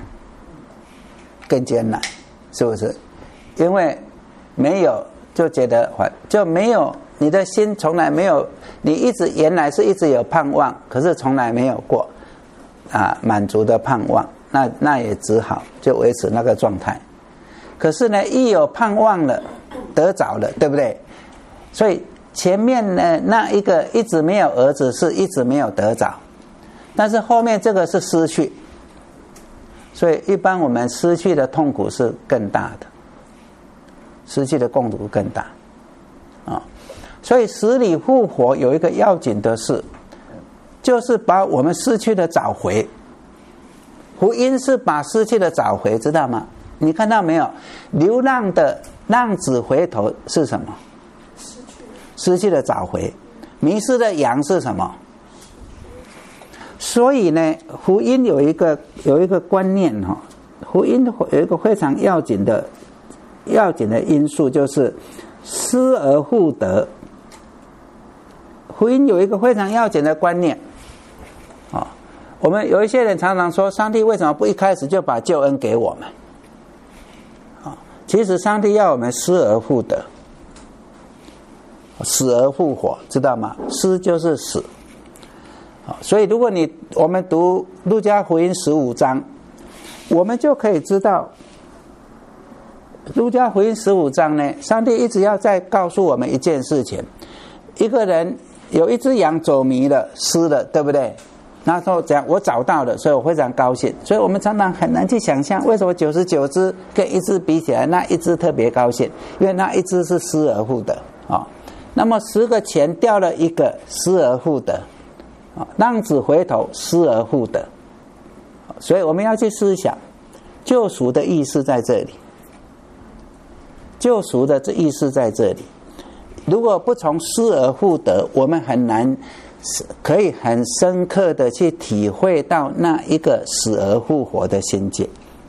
是不是？因为没有就觉得就没有，你的心从来没有，你原来是一直有盼望，可是从来没有过满足的盼望，那也只好就维持那个状态。 可是呢，一有盼望了，得早了，对不对？所以前面呢那一个一直没有儿子，是一直没有得早，但是后面这个是失去，所以一般我们失去的痛苦是更大的，失去的痛苦更大啊。所以死里复活有一个要紧的事，就是把我们失去的找回。福音是把失去的找回，知道吗？你看到没有？流浪的浪子回头是什么？失去的找回。迷失的羊是什么？所以呢，福音有一个观念哈，福音有一个非常要紧的因素，就是失而复得。福音有一个非常要紧的观念啊。我们有一些人常常说，上帝为什么不一开始就把救恩给我们？其实上帝要我们失而复得，死而复活，知道吗？失就是死。所以如果我们读路加福音15章，我们就可以知道，路加福音15章呢，上帝一直要再告诉我们一件事情：一个人有一只羊走迷了，失了，对不对？那时候怎样？我找到了，所以我非常高兴。所以我们常常很难去想象，为什么99只跟一只比起来，那一只特别高兴，因为那一只是失而复得啊。那么10个钱掉了一个，失而复得啊。浪子回头，失而复得。所以我们要去思想，救赎的意思在这里。救赎的这意思在这里。如果不从失而复得，我们很难可以很深刻的去体会到那一个死而复活的境界，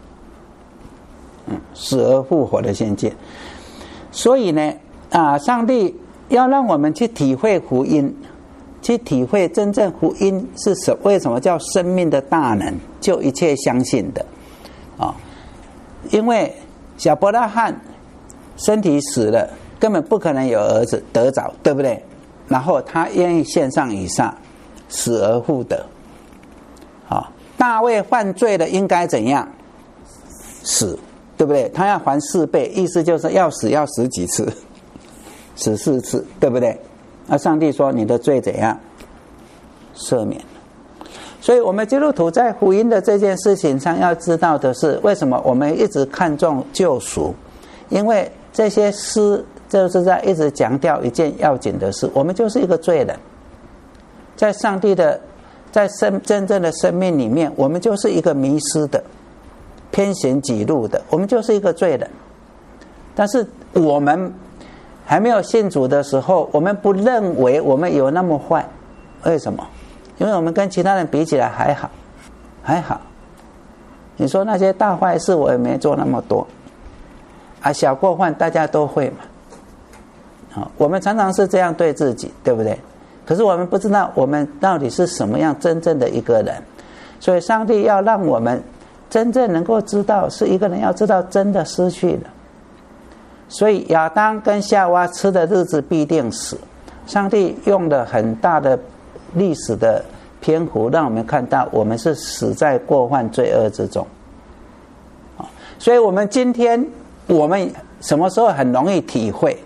死而复活的境界。所以呢，上帝要让我们去体会福音，去体会真正福音是为什么叫生命的大能，救一切相信的因为亚伯拉罕身体死了，根本不可能有儿子得早，对不对？然后他愿意献上以撒，死而复得。大卫犯罪了，应该怎样？死，对不对？他要还4倍，意思就是要死几次，死4次，对不对？那上帝说你的罪怎样？赦免。所以我们基督徒在福音的这件事情上要知道的是，为什么我们一直看重救赎？因为这些诗就是在一直强调一件要紧的事，我们就是一个罪人，在上帝的真正的生命里面，我们就是一个迷失的、偏行己路的，我们就是一个罪人。但是我们还没有信主的时候，我们不认为我们有那么坏。为什么？因为我们跟其他人比起来还好。你说那些大坏事我也没做那么多小过犯大家都会嘛。我们常常是这样对自己，对不对？可是我们不知道我们到底是什么样真正的一个人。所以上帝要让我们真正能够知道，是一个人要知道真的失去了。所以亚当跟夏娃吃的日子必定死，上帝用了很大的历史的篇幅让我们看到我们是死在过犯罪恶之中。所以我们今天我们什么时候很容易体会？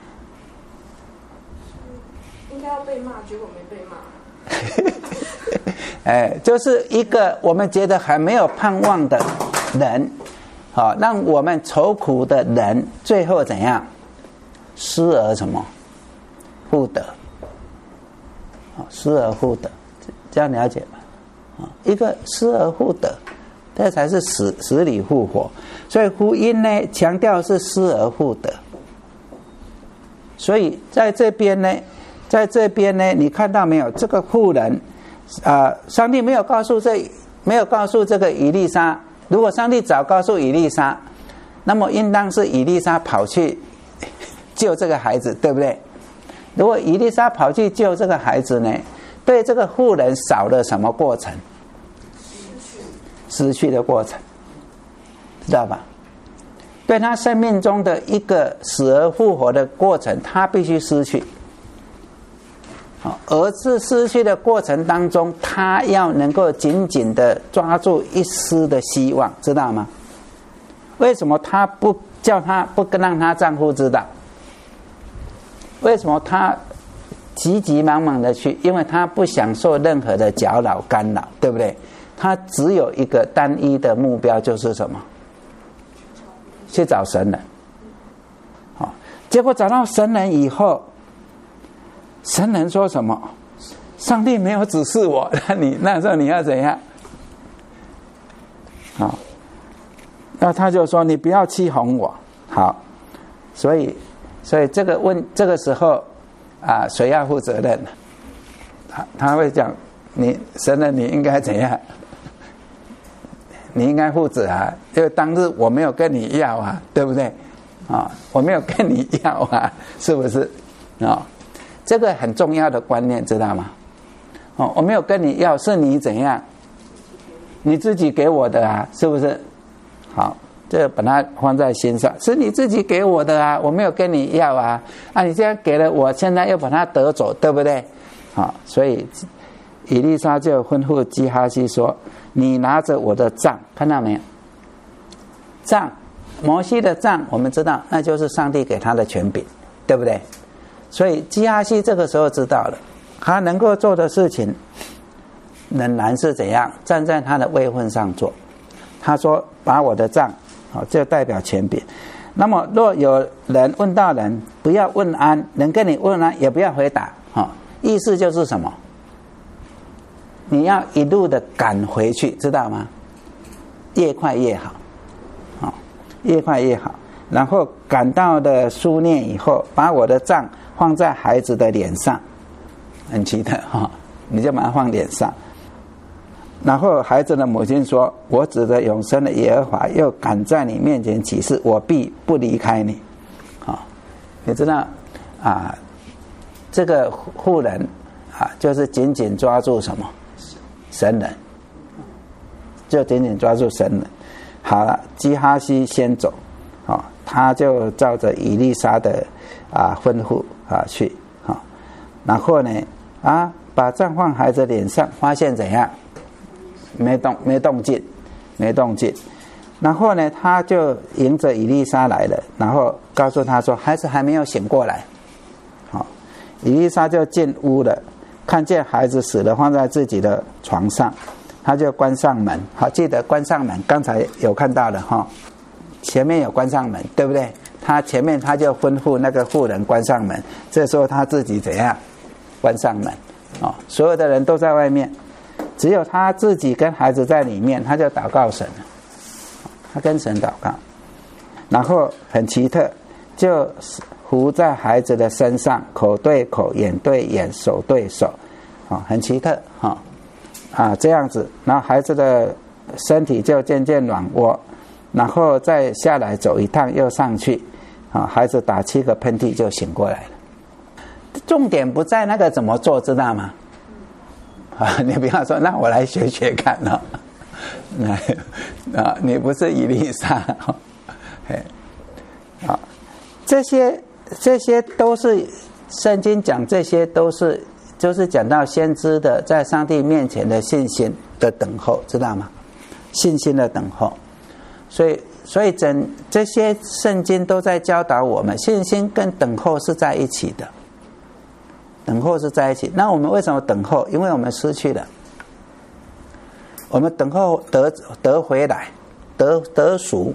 应该要被骂，结果没被骂。 就是一个我们觉得还没有盼望的人，让我们愁苦的人，最后怎样？失而什么？复得。失而复得，这样了解吗？一个失而复得，这才是死里复活。所以福音呢，强调是失而复得。所以在这边呢，你看到没有？这个妇人，上帝没有告诉这个以利沙。如果上帝早告诉以利沙，那么应当是以利沙跑去救这个孩子，对不对？如果以利沙跑去救这个孩子呢，对这个妇人少了什么过程？失去的过程，知道吧？对他生命中的一个死而复活的过程，他必须失去。而是失去的过程当中，他要能够紧紧的抓住一丝的希望，知道吗？为什么他不叫她不让她丈夫知道。为什么她急急忙忙的去？因为她不想受任何的搅扰干扰，对不对？她只有一个单一的目标，就是什么？去找神人。好，结果找到神人以后，神人说什么？上帝没有指示我，那时候你要怎样？好，那他就说你不要欺哄我。好，所以这个时候啊，谁要负责任？他会讲你神人，你应该怎样？你应该负责啊，因为当日我没有跟你要啊，对不对？啊，我没有跟你要啊，是不是？啊，这个很重要的观念，知道吗？哦，我没有跟你要，是你怎样？你自己给我的啊，是不是？好，这个把它放在心上，是你自己给我的啊，我没有跟你要啊，啊，你现在给了我，现在又把它得走，对不对？好，所以以利沙就吩咐基哈西说：“你拿着我的杖，看到没有？杖，摩西的杖，我们知道，那就是上帝给他的权柄，对不对？所以基哈西这个时候知道了。”他能够做的事情仍然是怎样站在他的位分上做。他说把我的杖，就代表权柄。那么若有人问到人，不要问安，人跟你问安也不要回答，意思就是什么？你要一路的赶回去，知道吗？越快越好，越快越好。然后赶到的书念以后，把我的杖放在孩子的脸上。很奇特哈，你就把它放脸上。然后孩子的母亲说：“我指着永生的耶和华，又敢在你面前起誓，我必不离开你。”好，你知道啊，这个妇人啊，就是紧紧抓住什么？神人，就紧紧抓住神人。好了，基哈西先走，他就照着以利沙的吩咐去，然后呢？把杖放孩子脸上，发现怎样？没动静。然后呢，他就迎着以利沙来了，然后告诉他说：“孩子还没有醒过来。”好，以利沙就进屋了，看见孩子死了，放在自己的床上，他就关上门。好，记得关上门，刚才有看到了哈，前面有关上门，对不对？前面他就吩咐那个妇人关上门，这时候他自己怎样？关上门，所有的人都在外面，只有他自己跟孩子在里面，他就祷告神了，他跟神祷告，然后很奇特，就伏在孩子的身上，口对口，眼对眼，手对手，很奇特，这样子，然后孩子的身体就渐渐软和，然后再下来走一趟，又上去，孩子打7个喷嚏就醒过来了。重点不在那个怎么做，知道吗？你不要说，那我来学学看哦。你不是以利沙，这些都是圣经讲，这些都是就是讲到先知的在上帝面前的信心的等候，知道吗？信心的等候，所以这些圣经都在教导我们，信心跟等候是在一起的。等候是在一起，那我们为什么等候？因为我们失去了，我们等候得回来，得赎。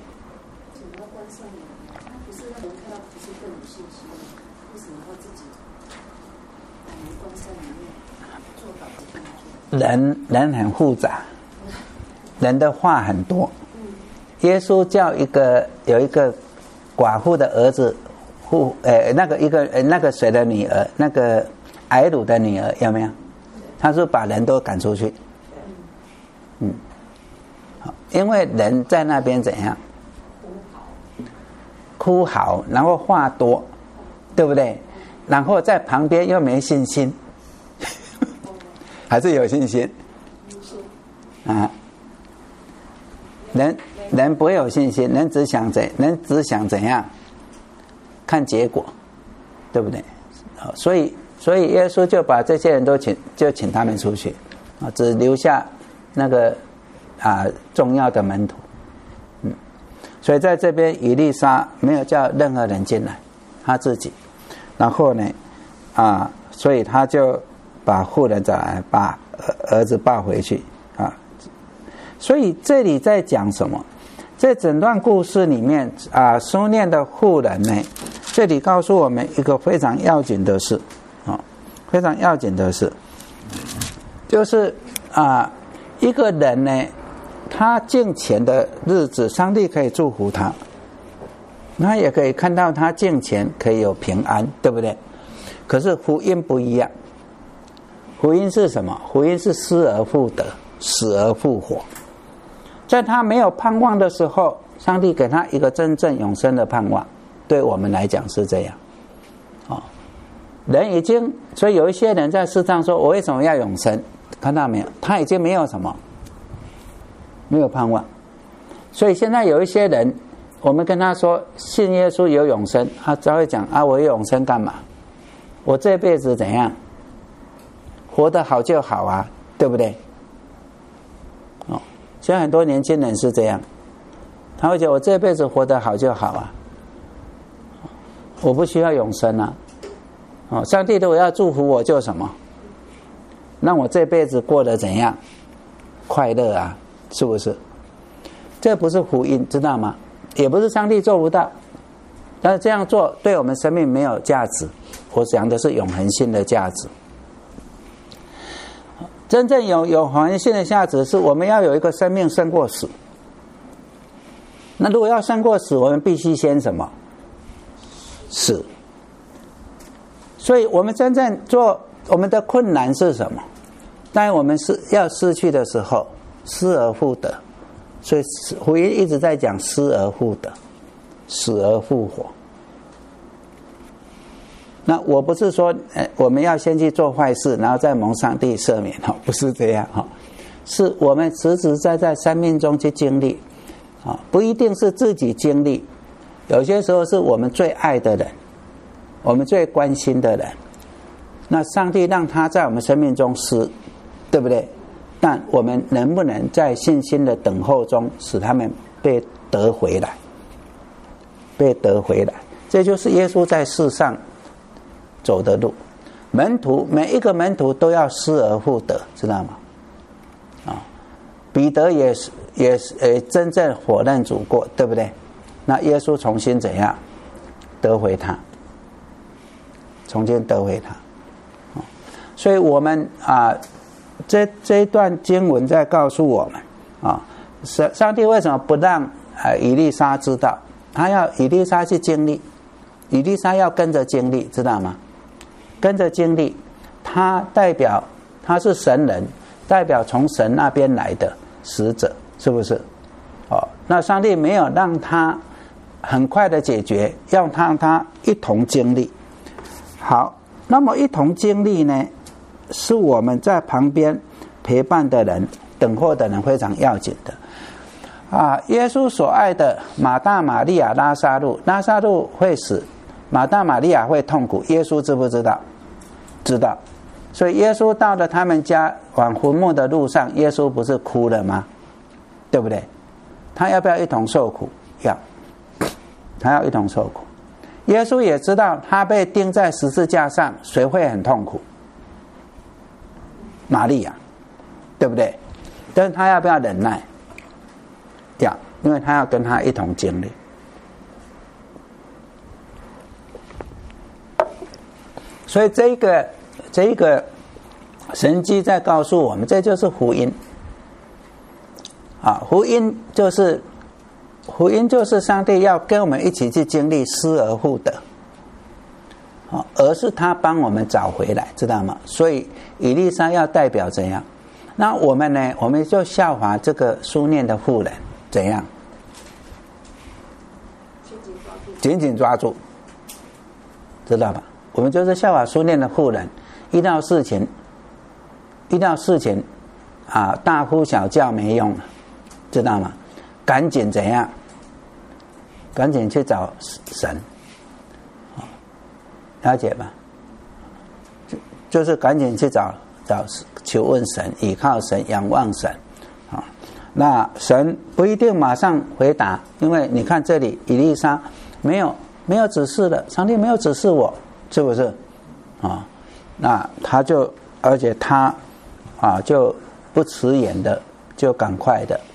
人很复杂，人的话很多。耶稣叫有一个寡妇的儿子，那个谁的女儿，那个埃鲁的女儿有没有？他说把人都赶出去。因为人在那边怎样？哭嚎，然后话多，对不对？然后在旁边又没信心，还是有信心啊？人不会有信心，人只想怎样？看结果，对不对？所以耶稣就把这些人都请他们出去，只留下那个重要的门徒。 所以在这边以利沙没有叫任何人进来，他自己。然后呢，所以他就把妇人找来，把儿子抱回去啊。所以这里在讲什么？这整段故事里面书念的妇人呢，这里告诉我们一个非常要紧的事非常要紧的事，就是一个人呢，他敬虔的日子，上帝可以祝福他，他也可以看到他敬虔可以有平安，对不对？可是福音不一样，福音是什么？福音是失而复得，死而复活。在他没有盼望的时候，上帝给他一个真正永生的盼望，对我们来讲是这样人已经，所以有一些人在世上说，我为什么要永生？看到没有？他已经没有什么，没有盼望。所以现在有一些人，我们跟他说信耶稣有永生，他只会讲我有永生干嘛？我这辈子怎样？活得好就好啊，对不对？现在很多年轻人是这样，他会觉得我这辈子活得好就好啊，我不需要永生啊。上帝如果要祝福我，就什么？让我这辈子过得怎样？快乐啊，是不是？这不是福音，知道吗？也不是上帝做不到，但是这样做对我们生命没有价值。我讲的是永恒性的价值。真正有永恒性的价值，是我们要有一个生命胜过死。那如果要胜过死，我们必须先什么？死。所以我们真正做我们的困难是什么？当我们要失去的时候，失而复得。所以福音一直在讲失而复得，死而复活。那我不是说我们要先去做坏事，然后再蒙上帝赦免，不是这样，是我们实实在在生命中去经历，不一定是自己经历，有些时候是我们最爱的人，我们最关心的人，那上帝让他在我们生命中死，对不对？但我们能不能在信心的等候中使他们被得回来，被得回来？这就是耶稣在世上走的路。门徒每一个门徒都要失而复得，知道吗？彼得也真正否认主过，对不对？那耶稣重新怎样得回他？重新得回他。所以我们这一段经文在告诉我们上帝为什么不让以利沙知道？他要以利沙去经历，以利沙要跟着经历，知道吗？跟着经历，他代表他是神人，代表从神那边来的使者，是不是？那上帝没有让他很快的解决，要让他一同经历。好，那么一同经历呢，是我们在旁边陪伴的人、等候的人非常要紧的。耶稣所爱的马大、玛利亚、拉撒路，拉撒路会死，马大、玛利亚会痛苦，耶稣知不知道？知道。所以耶稣到了他们家往坟墓的路上，耶稣不是哭了吗？对不对？他要不要一同受苦？要，他要一同受苦。耶稣也知道他被钉在十字架上，谁会很痛苦？玛利亚，对不对？但是他要不要忍耐？要，因为他要跟他一同经历。所以这一个神迹在告诉我们，这就是福音。福音就是上帝要跟我们一起去经历失而复得，而是他帮我们找回来，知道吗？所以以利沙要代表怎样？那我们呢？我们就效法这个书念的妇人，怎样？紧紧抓住，知道吧？我们就是效法书念的妇人，遇到事情大呼小叫没用了，知道吗？赶紧怎样？赶紧去找神，了解吧？就是赶紧去找求问神，倚靠神，仰望神那神不一定马上回答，因为你看这里以利沙没有指示的，上帝没有指示我，是不是啊？那他就而且他就不迟延的，就赶快的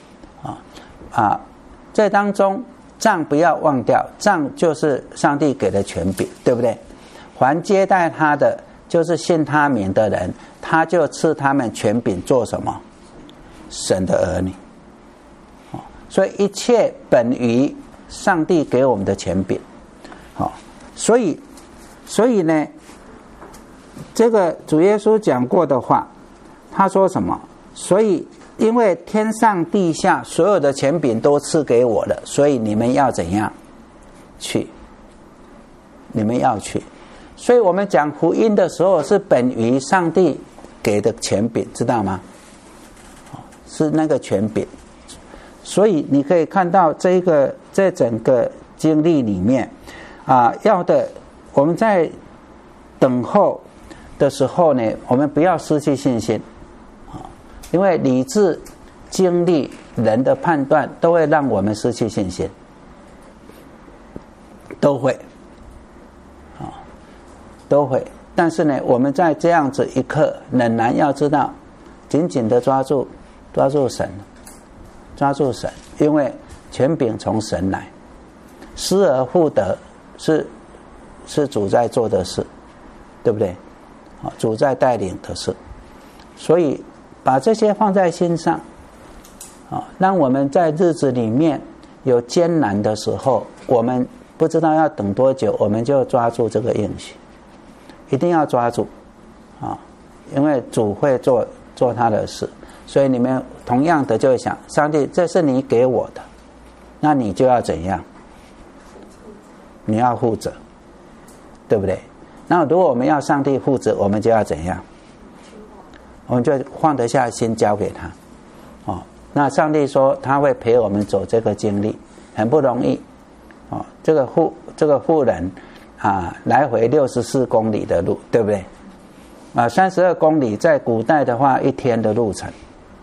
这当中杖不要忘掉，杖就是上帝给的权柄，对不对？凡接待他的，就是信他名的人，他就赐他们权柄做什么？神的儿女。所以一切本于上帝给我们的权柄。所以呢，这个主耶稣讲过的话，他说什么？所以因为天上地下所有的权柄都赐给我了，所以你们要怎样去？你们要去。所以我们讲福音的时候，是本于上帝给的权柄，知道吗？是那个权柄。所以你可以看到这整个经历里面要的我们在等候的时候呢，我们不要失去信心因为理智、经历、人的判断都会让我们失去信心，都会。但是呢，我们在这样子一刻，仍然要知道，紧紧的抓住神，因为权柄从神来，失而复得是主在做的事，对不对？主在带领的事，所以把这些放在心上让我们在日子里面有艰难的时候，我们不知道要等多久，我们就抓住这个应许，一定要抓住因为主会做他的事。所以你们同样的就会想，上帝，这是你给我的，那你就要怎样？你要负责，对不对？那如果我们要上帝负责，我们就要怎样？我们就放得下心交给他那上帝说他会陪我们走这个经历，很不容易这个妇人来回64公里的路，对不对？32公里在古代的话1天的路程。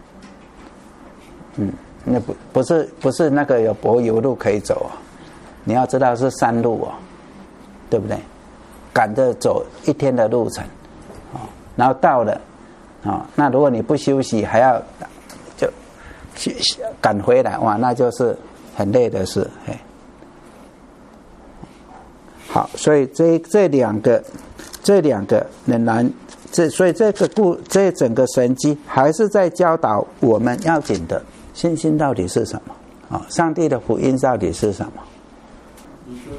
那不是那个有柏油路可以走你要知道是山路对不对？赶着走1天的路程然后到了那如果你不休息，还要就赶回来，哇，那就是很累的事。好，所以这两个仍然所以这整个神迹还是在教导我们要紧的信心到底是什么上帝的福音到底是什么？ 你说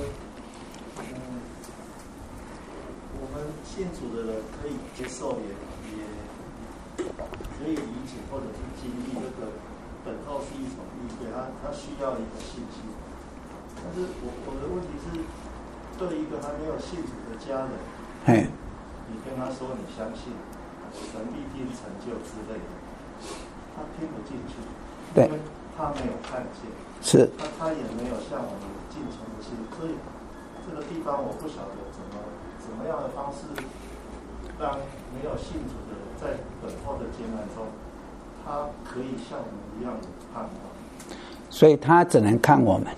我们信主的人可以接受，也可以理解或者是经历这个等候是一种预备，他需要一个信心。但是我的问题是，对一个还没有信主的家人，你跟他说你相信神必定成就之类的，他听不进去，因为他没有看见， 是他也没有像我们敬虔的心，所以这个地方我不晓得怎么样的方式让没有信主的人在等候的艰难中，他可以像我们一样有盼望。 所以他只能看我们。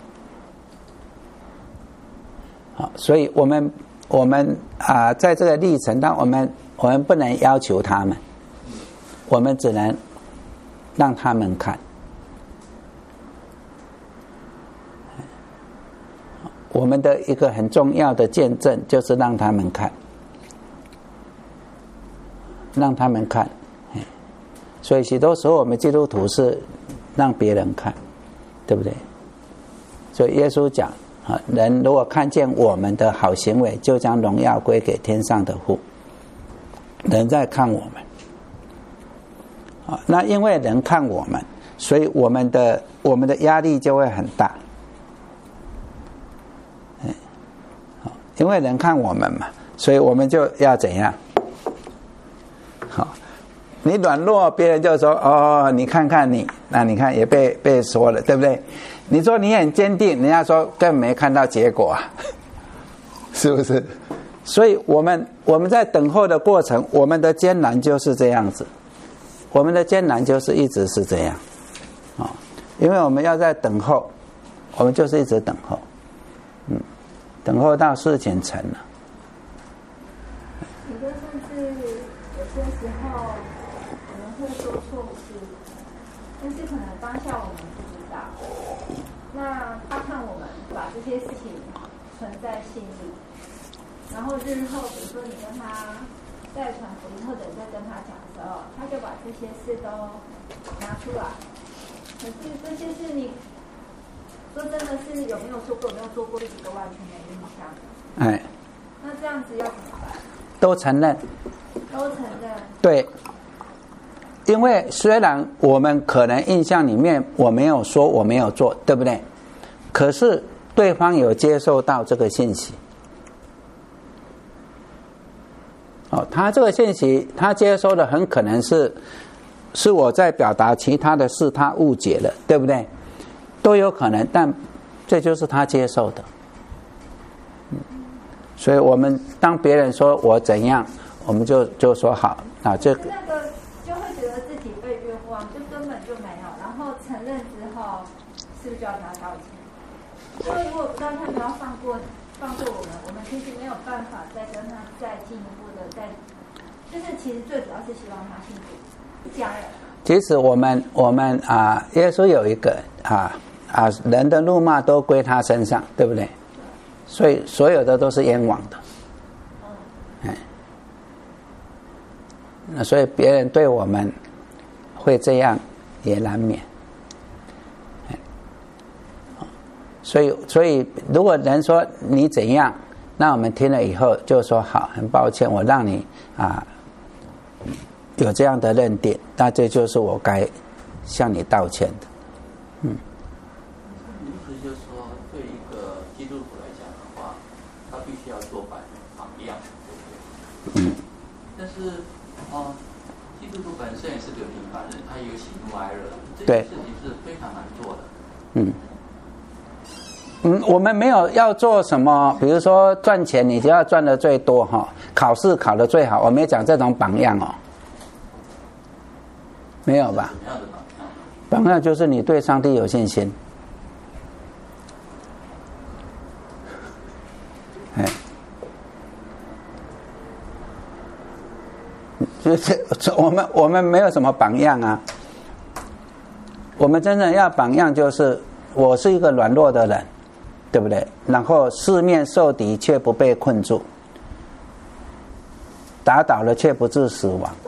好，所以我们在这个历程当我们不能要求他们，我们只能让他们看。我们的一个很重要的见证就是让他们看，所以许多时候我们基督徒是让别人看，对不对？所以耶稣讲人如果看见我们的好行为，就将荣耀归给天上的父。人在看我们那因为人看我们，所以我们的压力就会很大。因为人看我们嘛，所以我们就要怎样？好，你软弱，别人就说你看看你，那你看也被说了，对不对？你说你很坚定，人家说根本没看到结果是不是？所以我们在等候的过程，我们的艰难就是这样子，我们的艰难就是一直是这样因为我们要在等候，我们就是一直等候，等候到事情成了。 你说甚至有些时候我们会做错事，但是可能当下我们不知道。那他看我们把这些事情存在心里，然后日后比如说你跟他在传福音或者在跟他讲的时候，他就把这些事都拿出来。可是这些事你说真的是有没有做过，有没有做过，自己都完全没印象。那这样子要怎么办？ 都承认。 都承认。 对。因为虽然我们可能印象里面我没有说，我没有做，对不对？可是对方有接受到这个信息。他这个信息他接收的很可能是我在表达其他的事，他误解了，对不对？都有可能，但这就是他接受的。所以我们当别人说我怎样，我们就说好啊，这个就会觉得自己被冤枉，就根本就没有，然后承认之后，是不是就要跟他道歉？所以如果让他们要放过我们其实没有办法再跟他再进一步的就是其实最主要是希望他信主家人。 其实我们耶稣有一个人的怒骂都归他身上，对不对？所以所有的都是冤枉的。那所以别人对我们会这样也难免。所以如果人说你怎样，那我们听了以后就说好，很抱歉，我让你有这样的认定，那这就是我该向你道歉的。 意思就是说，对一个基督徒来讲的话，他必须要做榜样，对不对？但是基督徒本身也是个平凡人，他也有喜怒哀乐，这件事情是非常难做的。 我们没有要做什么，比如说赚钱你就要赚的最多考试考得最好，我没讲这种榜样没有吧？榜样就是你对上帝有信心。就是我们没有什么榜样啊。我们真正要榜样就是我是一个软弱的人，对不对？然后四面受敌却不被困住，打倒了却不致死亡。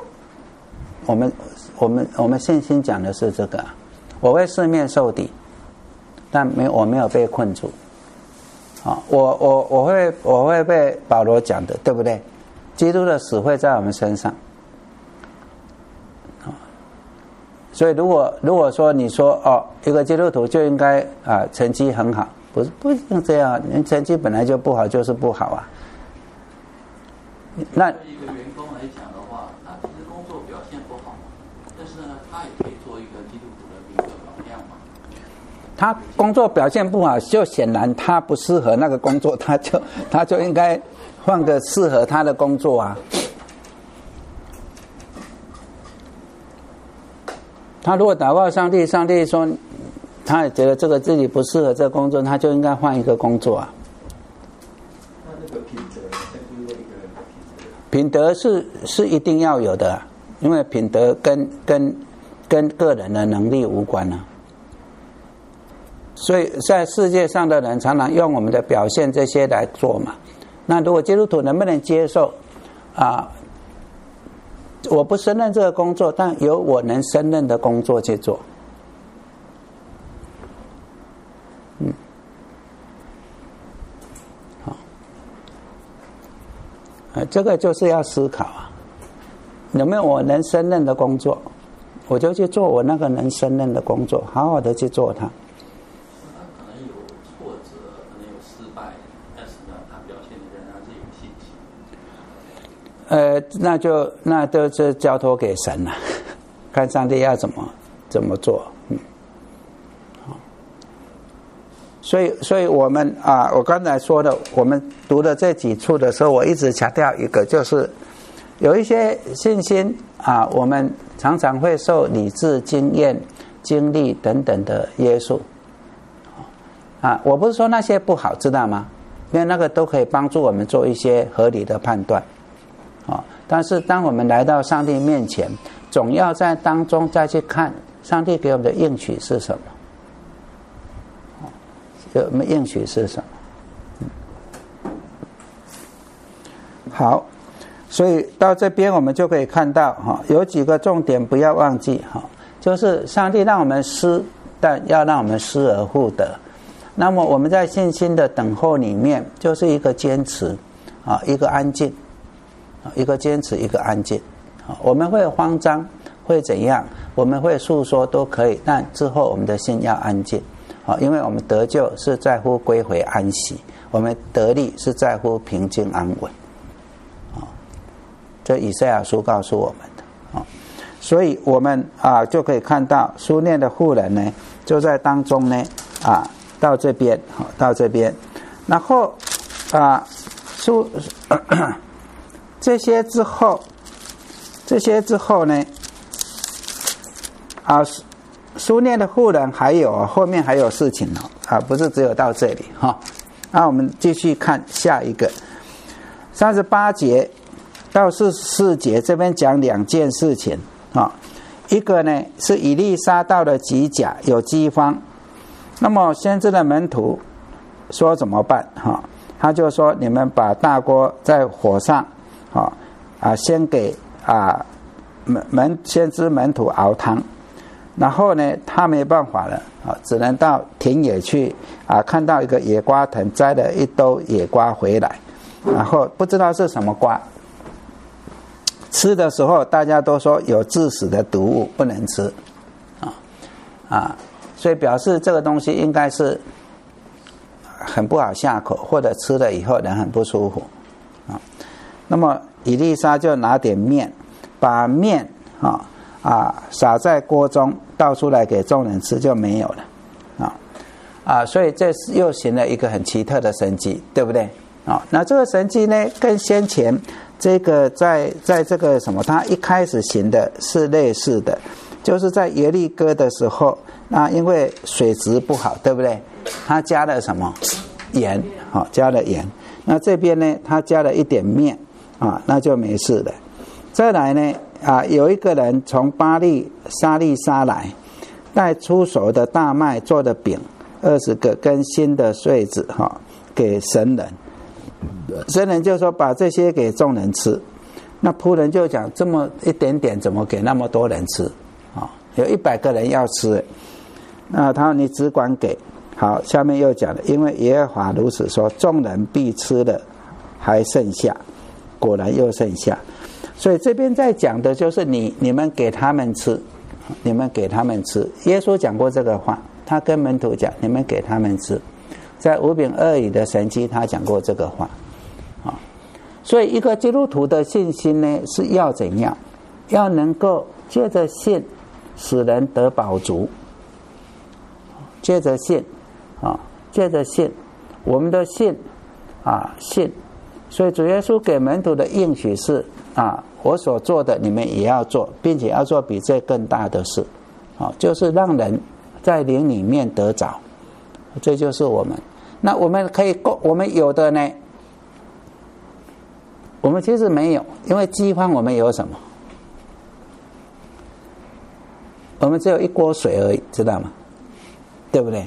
我们信心讲的是这个，我会四面受敌，但我没有被困住。我会被保罗讲的，对不对？基督的死会在我们身上。所以如果说你说一个基督徒就应该成绩很好，不能这样，人成绩本来就不好就是不好啊。那对一个员工来讲的话，他其实工作表现不好，但是呢，他也可以做一个基督徒的一个榜样嘛。 他工作表现不好，就显然他不适合那个工作，他就应该换个适合他的工作啊。他如果祷告上帝，上帝说他也觉得这个自己不适合这个工作，他就应该换一个工作啊。 那个品德，一个人的品德是一定要有的，因为品德跟个人的能力无关啊。所以在世界上的人常常用我们的表现这些来做嘛。那如果基督徒能不能接受我不胜任这个工作，但有我能胜任的工作去做。好，这个就是要思考有没有我能胜任的工作，我就去做我那个能胜任的工作，好好的去做它。 他可能有挫折，可能有失败，但是呢，他表现的仍然是有信心。 那就是交托给神了，看上帝要怎么做。所以我们我刚才说的，我们读的这几处的时候，我一直强调一个，就是有一些信心我们常常会受理智经验经历等等的约束。我不是说那些不好，知道吗？因为那个都可以帮助我们做一些合理的判断。但是当我们来到上帝面前，总要在当中再去看上帝给我们的应许是什么。我们应许是什么？好，所以到这边我们就可以看到有几个重点不要忘记就是上帝让我们失，但要让我们失而复得。那么我们在信心的等候里面，就是一个坚持一个安静，一个坚持，一个安静。我们会慌张，会怎样？我们会诉说都可以，但之后我们的心要安静。因为我们得救是在乎归回安息，我们得力是在乎平静安稳。这以赛亚书告诉我们的。所以我们就可以看到书念的妇人呢，就在当中呢到这边，然后这些之后呢书念的妇人还有后面还有事情不是只有到这里那我们继续看下一个38节到44节，这边讲两件事情一个呢是以利沙到了吉甲有饥荒，那么先知的门徒说怎么办他就说你们把大锅在火上先给先知门徒熬汤，然后呢他没办法了只能到田野去看到一个野瓜藤，摘了一兜野瓜回来，然后不知道是什么瓜，吃的时候大家都说有致死的毒物不能吃所以表示这个东西应该是很不好下口，或者吃了以后人很不舒服那么以利沙就拿点面，把面撒在锅中倒出来给众人吃，就没有了所以这又行了一个很奇特的神迹，对不对那这个神迹呢跟先前这个在这个什么他一开始行的是类似的，就是在耶利哥的时候，那因为水质不好，对不对？他加了什么盐加了盐，那这边呢他加了一点面那就没事了。再来呢有一个人从巴利沙利沙来，带出熟的大麦做的饼20个跟新的穗子给神人，神人就说把这些给众人吃。那仆人就讲这么一点点怎么给那么多人吃有100个人要吃，那他说你只管给。好，下面又讲了，因为耶和华如此说，众人必吃了还剩下，果然又剩下。所以这边在讲的就是你们给他们吃，你们给他们吃。耶稣讲过这个话，他跟门徒讲你们给他们吃，在5饼2鱼的神迹他讲过这个话所以一个基督徒的信心呢是要怎样？要能够借着信使人得饱足，借着信我们的信信。所以主耶稣给门徒的应许是我所做的你们也要做，并且要做比这更大的事就是让人在灵里面得着。这就是我们。那我们可以我们有的呢，我们其实没有，因为饥荒我们有什么？我们只有一锅水而已，知道吗？对不对？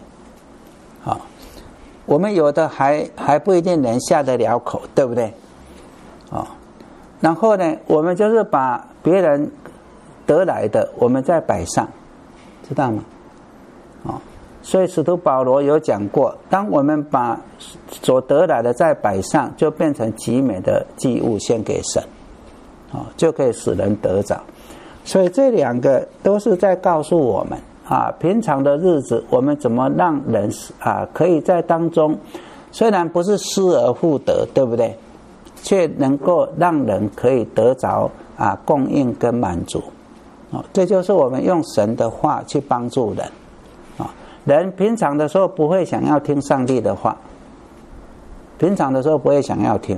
我们有的还不一定能下得了口，对不对？然后呢，我们就是把别人得来的，我们再摆上，知道吗？所以使徒保罗有讲过，当我们把所得来的再摆上，就变成极美的祭物献给神，就可以使人得着。所以这两个都是在告诉我们平常的日子我们怎么让人可以在当中，虽然不是失而复得，对不对？却能够让人可以得着供应跟满足这就是我们用神的话去帮助人人平常的时候不会想要听上帝的话，平常的时候不会想要听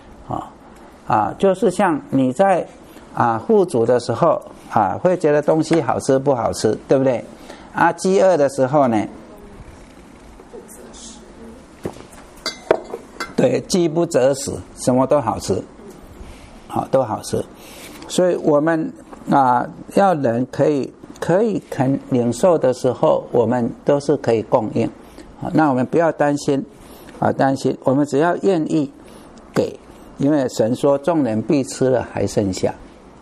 就是像你在富足的时候会觉得东西好吃不好吃，对不对？ 饥饿的时候呢，对，饥不择食，什么都好吃，都好吃。所以我们要人可以肯领受的时候，我们都是可以供应。那我们不要担心我们只要愿意给，因为神说众人必吃了还剩下。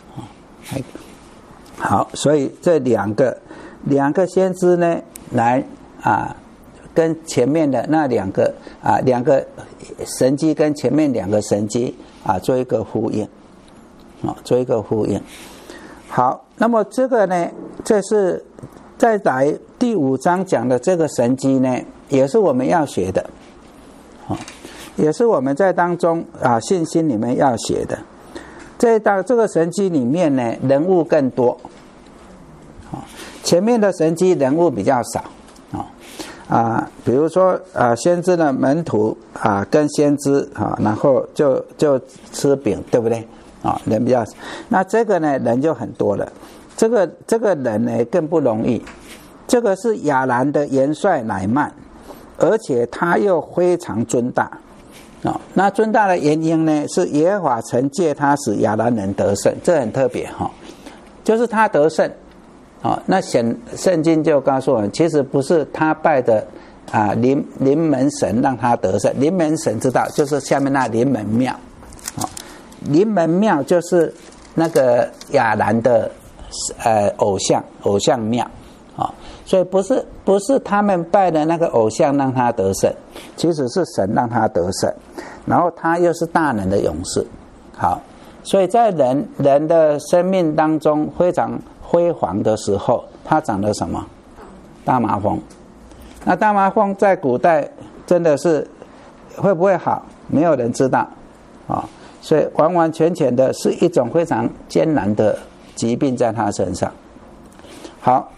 好，所以这两个先知呢，来跟前面的那两个神迹跟前面两个神迹做一个呼应，做一个呼应。好，那么这个呢，这是再来第5章讲的这个神迹呢，也是我们要学的，也是我们在当中信心里面要学的。这个神迹里面呢，人物更多，前面的神迹人物比较少，比如说先知的门徒跟先知然后就吃饼，对不对？人比较少。那这个呢，人就很多了。这个人呢更不容易。这个是亚兰的元帅乃曼，而且他又非常尊大。那尊大的原因呢，是耶和华曾借他使亚兰人得胜，这很特别就是他得胜。那圣经就告诉我们，其实不是他拜的临门神让他得胜。临门神知道，就是下面那临门庙。临门庙就是那个亚兰的偶像庙。所以不是他们拜的那个偶像让他得胜，其实是神让他得胜，然后他又是大能的勇士。好，所以在人的生命当中非常辉煌的时候，他长了什么？大麻风。那大麻风在古代真的是会不会好，没有人知道所以完完全全的是一种非常艰难的疾病在他身上。好，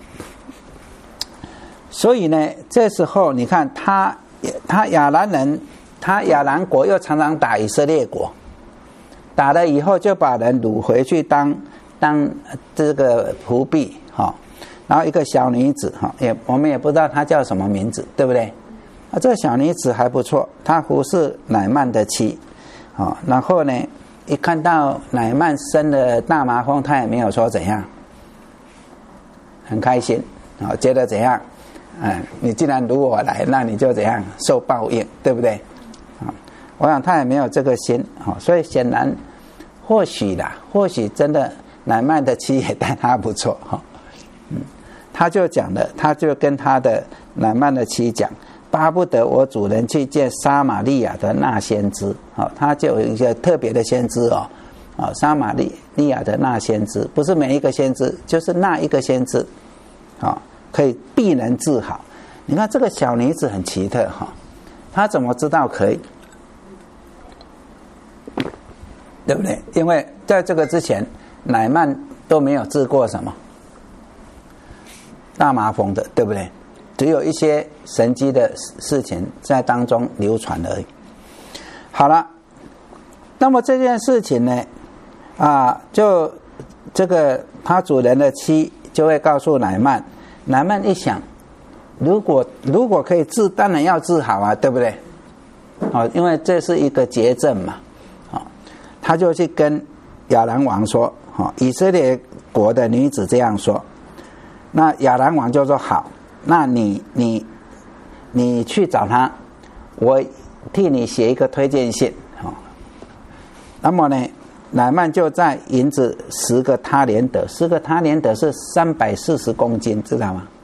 所以呢，这时候你看他亚兰人，他亚兰国又常常打以色列国，打了以后就把人掳回去当这个仆婢然后一个小女子我们也不知道她叫什么名字，对不对？这个小女子还不错，她服侍乃曼的妻然后呢，一看到乃曼生了大麻风，她也没有说怎样，很开心觉得怎样你既然掳我来，那你就怎样受报应，对不对？我想他也没有这个心所以显然或许真的乃曼的妻也待他不错他就讲了，他就跟他的乃曼的妻讲，巴不得我主人去见撒玛利亚的那先知他就有一些特别的先知撒玛利亚的那先知，不是每一个先知，就是那一个先知可以必能治好。你看这个小女子很奇特她怎么知道可以？对不对？因为在这个之前，乃曼都没有治过什么大麻风的，对不对？只有一些神迹的事情在当中流传而已。好了，那么这件事情呢，就这个他主人的妻就会告诉乃曼，乃曼一想，如果可以治，当然要治好对不对？因为这是一个结症嘛。他就去跟亚兰王说，以色列国的女子这样说。那亚兰王就说好，那你去找他，我替你写一个推荐信。那么呢，乃曼就在银子10个他连德，10个他连德是340公斤，知道吗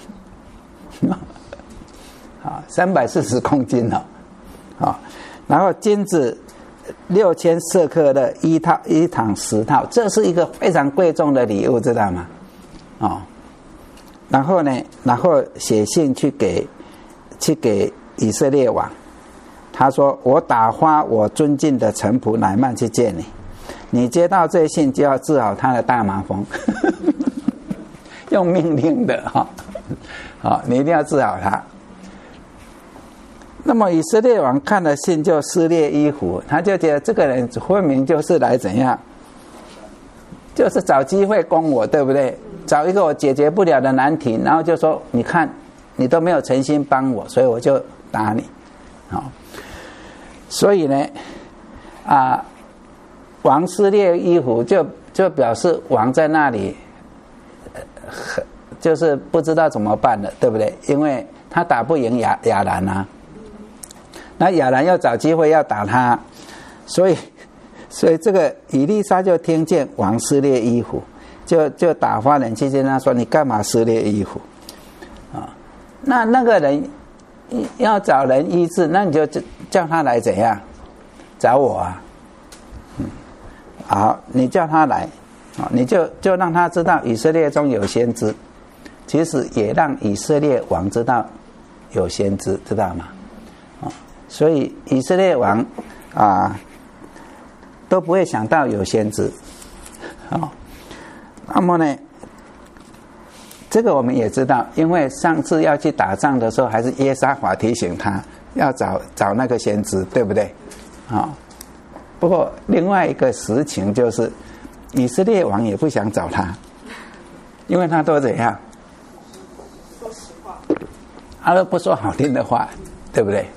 ？340公斤然后金子6000舍客的一躺10套，这是一个非常贵重的礼物，知道吗？然后写信去给以色列王，他说我打发我尊敬的臣仆乃曼去见你，你接到这信就要治好他的大麻风用命令的你一定要治好他。那么以色列王看了信就撕裂衣服，他就觉得这个人分明就是来怎样，就是找机会攻我，对不对？ 找一个我解决不了的难题，然后就说你看你都没有诚心帮我，所以我就打你。好，所以呢王撕裂衣服就表示王在那里就是不知道怎么办了，对不对？因为他打不赢亚兰啊，那亚兰要找机会要打他，所以这个以利沙就听见王撕裂衣服，就打发人去跟他说：“你干嘛撕裂衣服？”啊，那个人要找人医治，那你就叫他来怎样？找我啊。好，你叫他来，你就让他知道以色列中有先知，其实也让以色列王知道有先知，知道吗？所以以色列王都不会想到有先知。那么呢，这个我们也知道，因为上次要去打仗的时候，还是耶沙法提醒他要找那个先知，对不对？不过另外一个实情就是，以色列王也不想找他，因为他都怎样？ 说实话， 他都不说好听的话，对不对？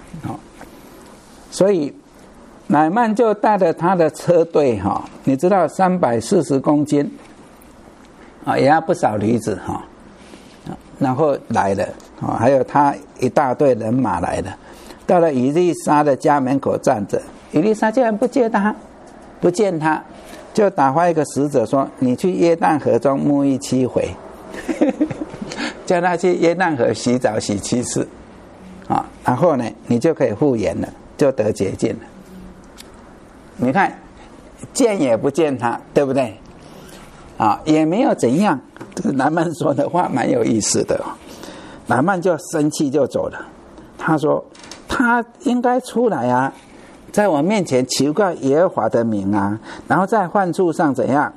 所以乃曼就带着他的车队你知道340公斤也要不少驴子然后来了还有他一大队人马来了，到了以利沙的家门口站着。以利沙竟然不见他，就打发一个使者说：“你去约旦河中沐浴7回，叫他去约旦河洗澡洗7次，然后呢，你就可以复原了，就得洁净了。”你看，见也不见他，对不对？也没有怎样。这个乃曼说的话蛮有意思的乃曼就生气就走了。他说：“他应该出来啊。”在我面前求告耶和华的名啊，然后在患处上怎样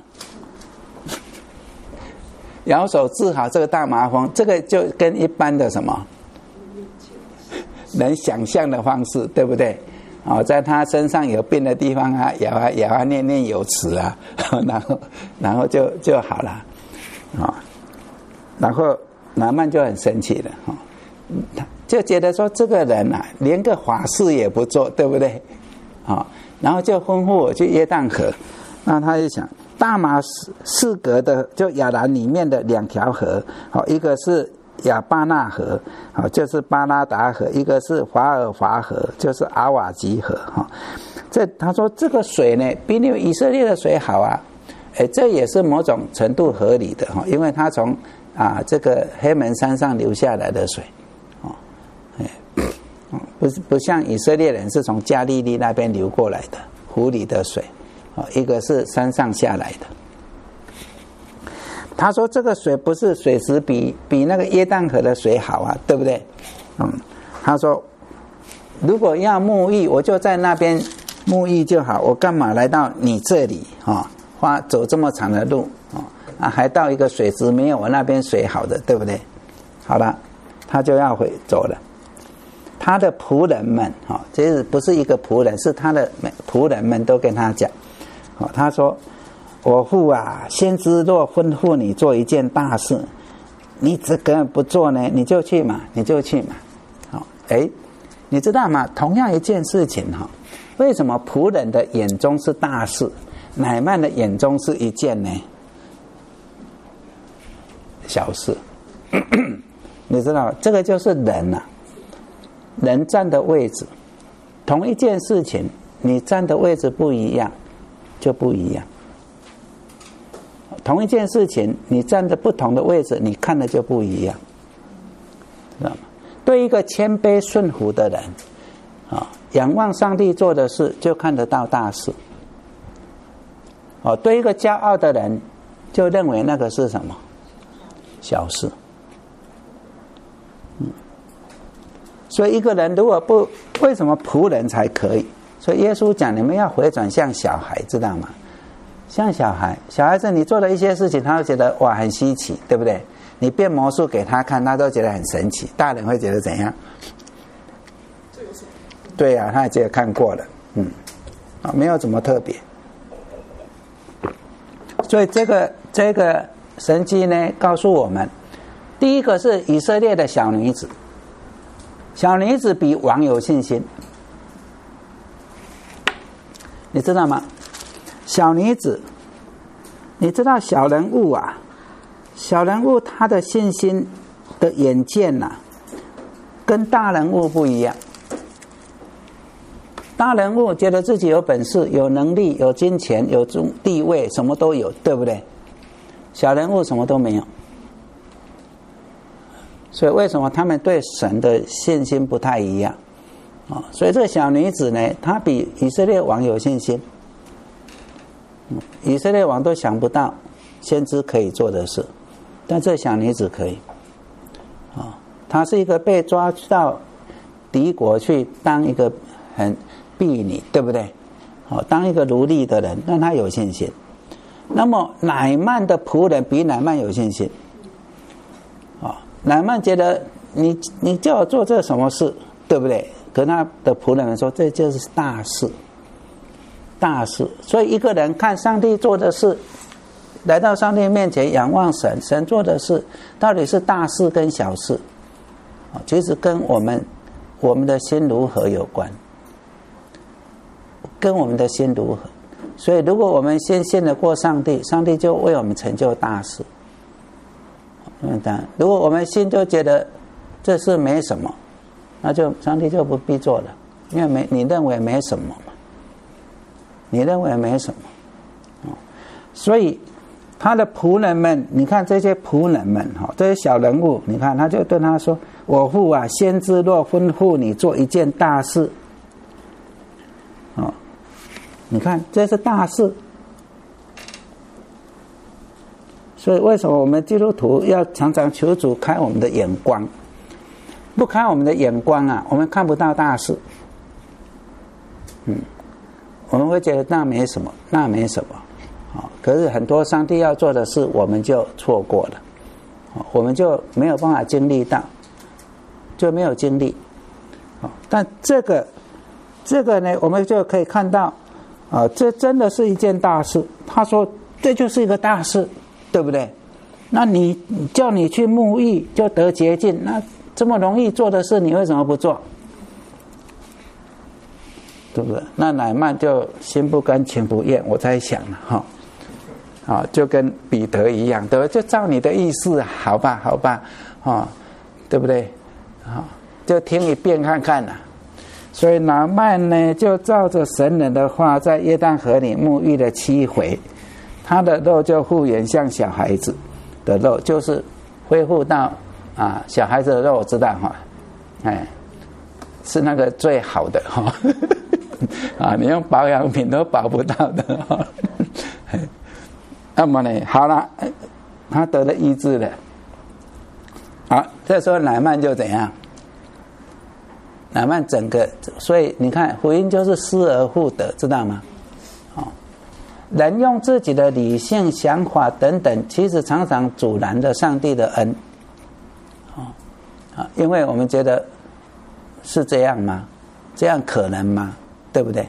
摇手治好这个大麻风，这个就跟一般的什么能想象的方式，对不对？在他身上有病的地方摇念念有词啊，然后就好了然后乃曼就很生气了就觉得说这个人连个法事也不做，对不对？然后就吩咐我去约旦河。那他就想，大马士革的就亚兰里面的2条河，一个是亚巴纳河，就是巴拉达河；一个是华尔华河，就是阿瓦吉河。他说这个水呢，比你以色列的水好啊。这也是某种程度合理的因为他从这个黑门山上流下来的水。不像以色列人是从加利利那边流过来的湖里的水，一个是山上下来的。他说这个水不是水质比那个约旦河的水好啊，对不对？他说如果要沐浴，我就在那边沐浴就好，我干嘛来到你这里走这么长的路还到一个水质没有我那边水好的，对不对？好了，他就要走了。他的仆人们这不是一个仆人，是他的仆人们都跟他讲他说我父啊，先知若吩咐你做一件大事，你这个不做呢，你就去嘛。你知道吗？同样一件事情为什么仆人的眼中是大事，乃曼的眼中是一件呢小事？你知道这个就是人人站的位置，同一件事情你站的位置不一样就不一样，同一件事情你站的不同的位置，你看的就不一样，知道吗？对一个谦卑顺服的人仰望上帝做的事，就看得到大事对一个骄傲的人，就认为那个是什么小事。所以一个人如果不，为什么仆人才可以？所以耶稣讲你们要回转像小孩，知道吗？像小孩子你做了一些事情，他会觉得哇很稀奇，对不对？你变魔术给他看，他都觉得很神奇。大人会觉得怎样？对啊，他也觉得看过了，没有怎么特别。所以这个神迹呢告诉我们，第一个是以色列的小女子，小女子比王有信心，你知道吗？小女子，你知道小人物啊，小人物他的信心的眼见啊，跟大人物不一样。大人物觉得自己有本事、有能力、有金钱、有地位，什么都有，对不对？小人物什么都没有。所以为什么他们对神的信心不太一样？所以这个小女子呢，她比以色列王有信心。以色列王都想不到先知可以做的事，但这小女子可以。她是一个被抓到敌国去当一个很婢女，对不对？当一个奴隶的人，但她有信心。那么乃曼的仆人比乃曼有信心。乃曼觉得你叫我做这什么事，对不对？可他的仆人们说，这就是大事，大事。所以一个人看上帝做的事，来到上帝面前仰望神，神做的事到底是大事跟小事，其实跟我们的心如何有关，跟我们的心如何。所以如果我们先信得过上帝，上帝就为我们成就大事。如果我们心就觉得这事没什么，那就上帝就不必做了，因为你认为没什么嘛，你认为没什么。所以他的仆人们，你看这些仆人们，这些小人物，你看他就对他说，我父啊，先知若吩咐你做一件大事，你看这是大事。所以为什么我们基督徒要常常求主开我们的眼光？不开我们的眼光啊，我们看不到大事。我们会觉得那没什么，那没什么。可是很多上帝要做的事，我们就错过了，我们就没有办法经历到，就没有经历。但这个呢，我们就可以看到，这真的是一件大事。他说，这就是一个大事。对不对？那你叫你去沐浴就得洁净，那这么容易做的事，你为什么不做？对不对？那乃曼就心不甘情不愿，我在想了就跟彼得一样，对不对？就照你的意思，好吧，好吧，对不对？就听一遍看看啦。所以乃曼呢，就照着神人的话，在约旦河里沐浴了7回。他的肉就复原像小孩子的肉，就是恢复到小孩子的肉，我知道是那个最好的你用保养品都保不到的那么呢，好了，他得了医治了。好，这时候乃曼就怎样？乃曼整个，所以你看福音就是失而复得，知道吗？人用自己的理性想法等等，其实常常阻拦了上帝的恩。因为我们觉得是这样吗？这样可能吗？对不对？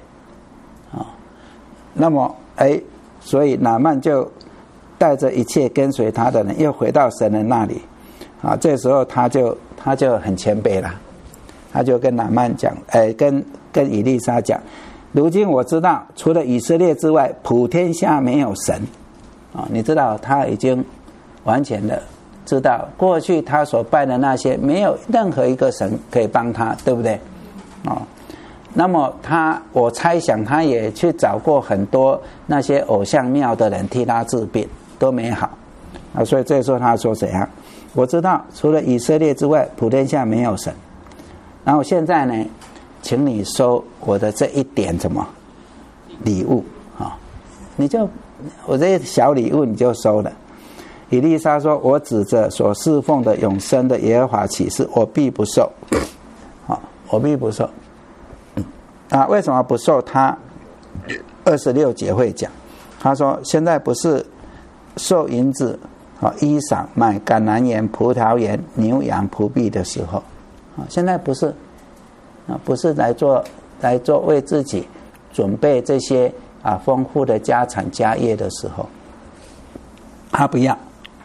那么所以乃曼就带着一切跟随他的人，又回到神的那里。这时候他就很谦卑了，他就跟乃曼讲，跟以利沙讲。如今我知道，除了以色列之外，普天下没有神。你知道，他已经完全的知道，过去他所拜的那些，没有任何一个神可以帮他，对不对？那么我猜想他也去找过很多那些偶像庙的人替他治病，都没好。所以这时候他说怎样？我知道，除了以色列之外，普天下没有神。然后现在呢，请你收我的这一点什么礼物你就我这小礼物你就收了。以利沙说，我指着所侍奉的永生的耶和华起誓，我必不受。我必不受。为什么不受？他26节会讲，他说现在不是受银子衣裳买橄榄园葡萄园牛羊仆婢的时候，现在不是不是来做为自己准备这些丰富的家产家业的时候，他不要，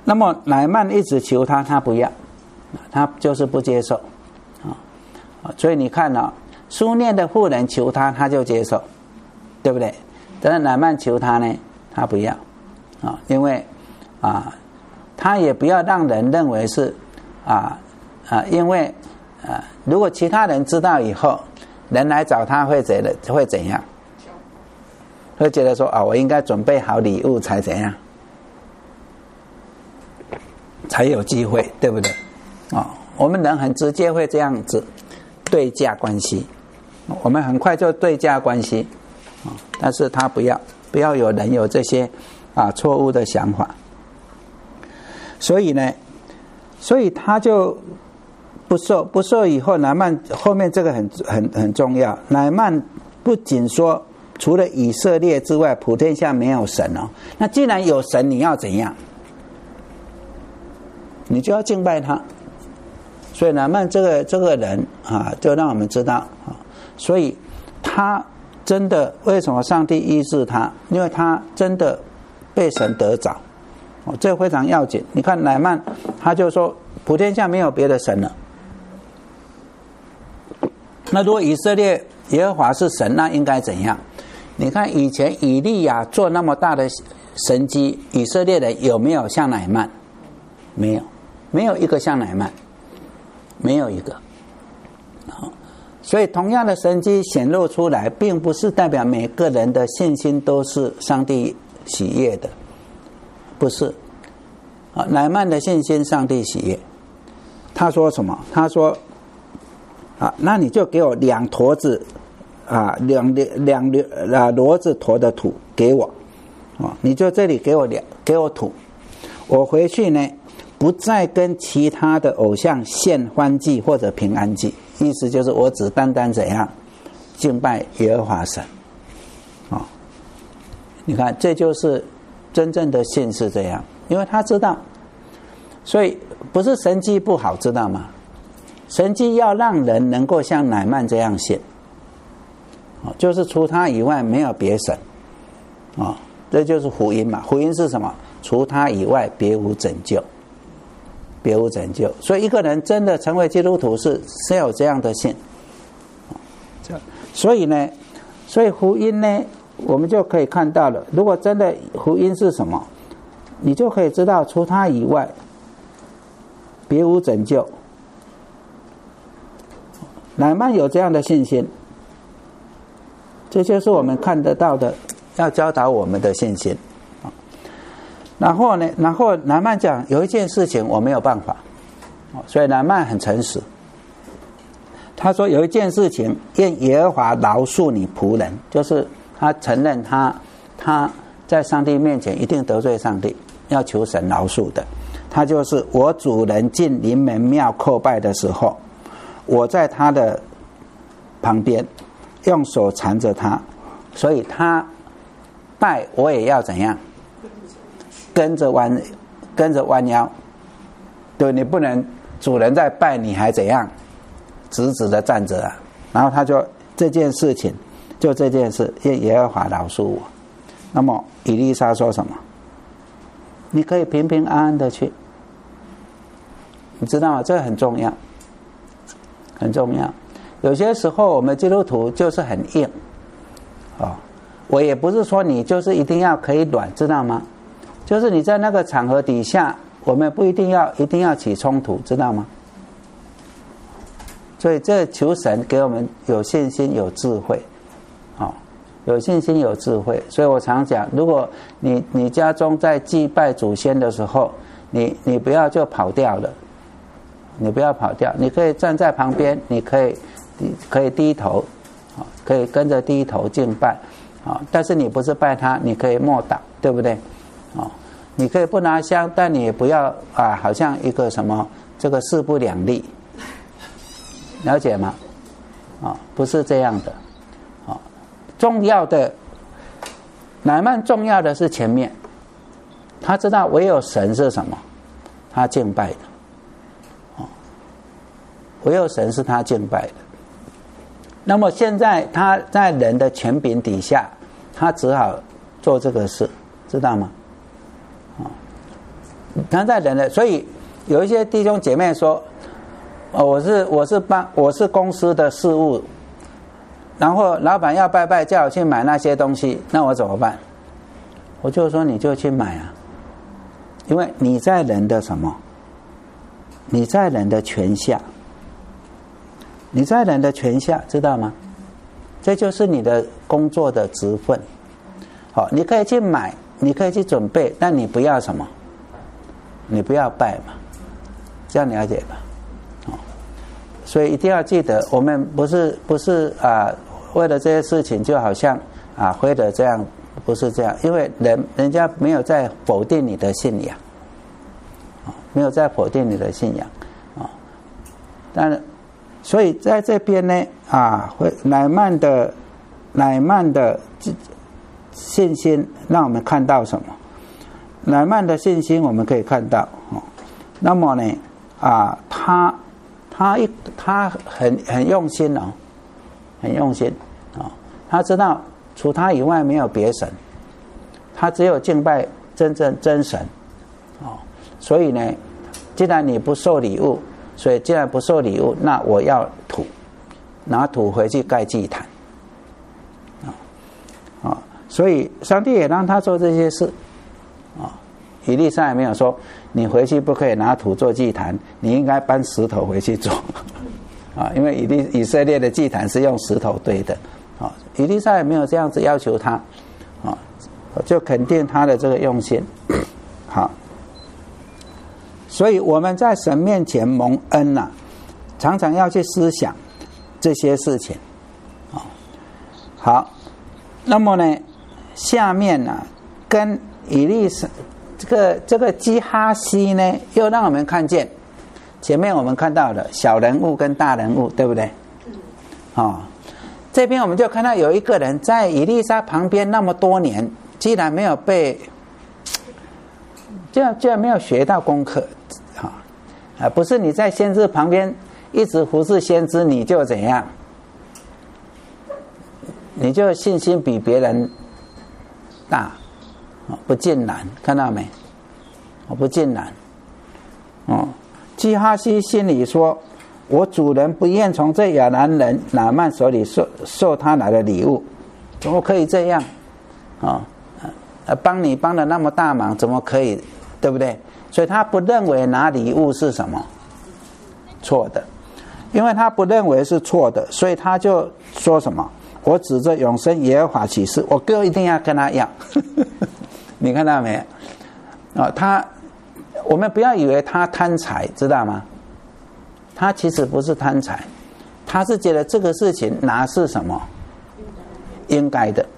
那么乃曼一直求他，他不要，他就是不接受所以你看书念的妇人求他，他就接受，对不对？但是乃曼求他呢，他不要因为他也不要让人认为是因为如果其他人知道以后，人来找他会怎样？会觉得说我应该准备好礼物才怎样，才有机会，对不对？我们人很直接会这样子对价关系，我们很快就对价关系但是他不要有人有这些错误的想法，所以他就不受以后，乃曼后面这个很重要。乃曼不仅说除了以色列之外，普天下没有神那既然有神，你要怎样？你就要敬拜他。所以乃曼这个人就让我们知道所以他真的为什么上帝医治他？因为他真的被神得着这非常要紧。你看乃曼他就说普天下没有别的神了。那如果以色列耶和华是神，那应该怎样？你看以前以利亚做那么大的神迹，以色列人有没有像乃曼？没有一个像乃曼，没有一个所以同样的神迹显露出来，并不是代表每个人的信心都是上帝喜悦的，不是乃曼的信心上帝喜悦。他说什么？他说那你就给我2坨子两骡子驮的土给我你就这里给我土，我回去呢不再跟其他的偶像献欢祭或者平安祭，意思就是我只单单怎样敬拜耶和华神你看这就是真正的信是这样，因为他知道，所以不是神迹不好，知道吗？神迹要让人能够像乃曼这样信就是除他以外没有别神这就是福音嘛。福音是什么？除他以外别无拯救，别无拯救。所以一个人真的成为基督徒是有这样的信所以福音呢我们就可以看到了，如果真的福音是什么，你就可以知道除他以外别无拯救。乃曼有这样的信心，这就是我们看得到的，要教导我们的信心然后乃曼讲有一件事情我没有办法所以乃曼很诚实，他说有一件事情愿耶和华饶恕你仆人，就是他承认他在上帝面前一定得罪上帝，要求神饶恕的。他就是我主人进临门庙叩拜的时候，我在他的旁边用手缠着他，所以他拜我也要怎样？跟着弯腰。对，你不能主人在拜你还怎样直直的站着然后他就这件事情，就这件事愿耶和华饶恕我。那么以利沙说什么？你可以平平安安的去，你知道吗？这很重要，很重要。有些时候我们基督徒就是很硬我也不是说你就是一定要可以软，知道吗？就是你在那个场合底下，我们不一定要起冲突，知道吗？所以这求神给我们有信心有智慧有信心有智慧。所以我常讲，如果你家中在祭拜祖先的时候，你不要就跑掉了，你不要跑掉，你可以站在旁边，你可以低头可以跟着低头敬拜但是你不是拜他，你可以默祷，对不对你可以不拿香，但你也不要好像一个什么这个势不两立，了解吗不是这样的重要的乃曼重要的是前面，他知道唯有神是什么，他敬拜的唯有神是他敬拜的。那么现在他在人的权柄底下，他只好做这个事，知道吗常在人的，所以有一些弟兄姐妹说，我是公司的事务，然后老板要拜拜，叫我去买那些东西，那我怎么办？我就说你就去买啊，因为你在人的什么？你在人的权下，你在人的权下，知道吗？这就是你的工作的职分。好，你可以去买，你可以去准备，但你不要什么？你不要拜嘛，这样了解吧？哦，所以一定要记得，我们不是为了这些事情，就好像非得这样，不是这样，因为人家没有在否定你的信仰，没有在否定你的信仰啊。当然，所以在这边呢乃曼的信心让我们看到什么？乃曼的信心我们可以看到那么呢他很用心哦，很用心他知道除他以外没有别神，他只有敬拜真神所以呢，既然你不受礼物，所以既然不受礼物，那我要拿土回去盖祭坛所以上帝也让他做这些事以利沙也没有说你回去不可以拿土做祭坛，你应该搬石头回去做因为以色列的祭坛是用石头堆的以利沙也没有这样子要求他就肯定他的这个用心好，所以我们在神面前蒙恩常常要去思想这些事情好，那么呢下面跟以利沙这个基哈西呢，又让我们看见前面我们看到的小人物跟大人物，对不对？这边我们就看到有一个人在以利沙旁边那么多年，居然没有居然没有学到功课不是你在先知旁边一直服侍先知，你就怎样？你就信心比别人大不尽然，看到没？不尽然基哈西心里说，我主人不愿从这亚兰人乃曼手里受他来的礼物，怎么可以这样帮你帮了那么大忙，怎么可以，对不对？所以他不认为拿礼物是什么错的，因为他不认为是错的，所以他就说什么，我指着永生耶和华起誓，我哥一定要跟他要你看到没我们不要以为他贪财，知道吗？他其实不是贪财，他是觉得这个事情拿是什么应该的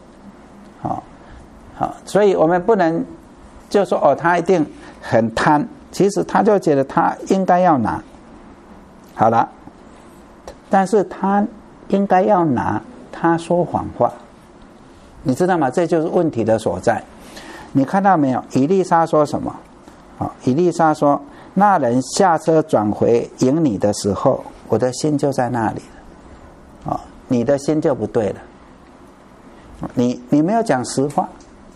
所以我们不能就说他一定很贪，其实他就觉得他应该要拿好了，但是他应该要拿，他说谎话，你知道吗？这就是问题的所在。你看到没有？以利沙说什么以利沙说，那人下车转回迎你的时候，我的心就在那里了你的心就不对了，你没有讲实话，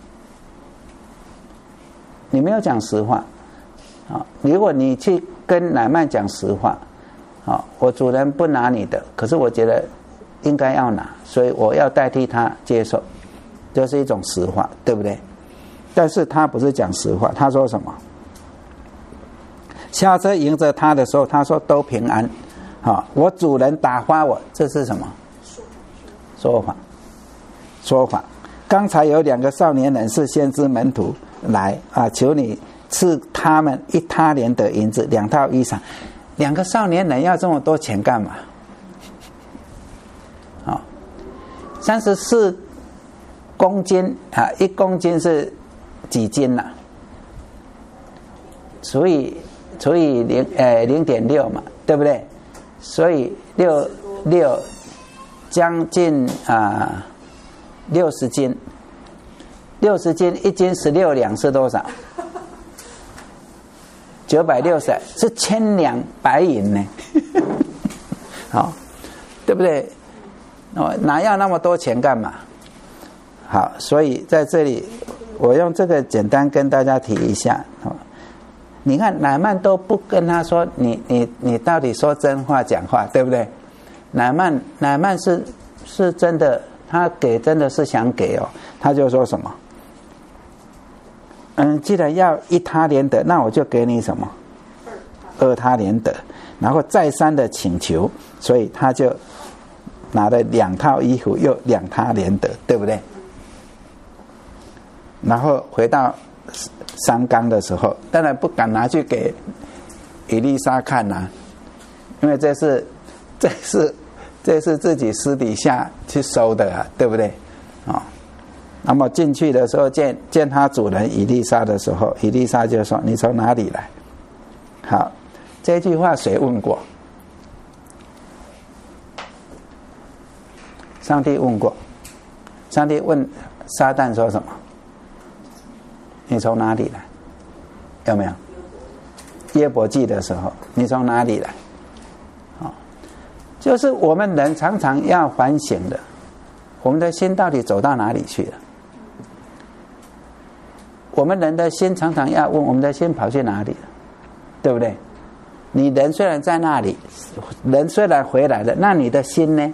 你没有讲实话如果你去跟乃曼讲实话我主人不拿你的，可是我觉得应该要拿，所以我要代替他接受，这是一种实话，对不对？但是他不是讲实话，他说什么？下车迎着他的时候，他说都平安我主人打发我，这是什么？说谎。刚才有2个少年人是先知门徒来求你赐他们1他连得银子2套衣裳。2个少年人要这么多钱干嘛？34公斤1公斤是几斤除以0.6嘛，对不对？所以6将近60斤，60斤1斤16两是多少？960是1000两白银呢对不对？哪要那么多钱干嘛？好，所以在这里我用这个简单跟大家提一下你看乃曼都不跟他说，你到底说真话讲话，对不对？乃曼是真的，他给真的是想给哦，他就说什么？既然要一他连得，那我就给你什么？二他连得，然后再三的请求，所以他就拿了2套衣服，又2他连得，对不对？然后回到山冈的时候，当然不敢拿去给以利沙看啊，因为这是自己私底下去收的啊，对不对？哦，那么进去的时候见他主人以利沙的时候，以利沙就说：“你从哪里来？”好，这句话谁问过？上帝问过。上帝问撒旦说什么？你从哪里来？有没有？约伯记的时候，你从哪里来？就是我们人常常要反省的，我们的心到底走到哪里去了？我们人的心常常要问，我们的心跑去哪里了？对不对？你人虽然在那里，人虽然回来了，那你的心呢？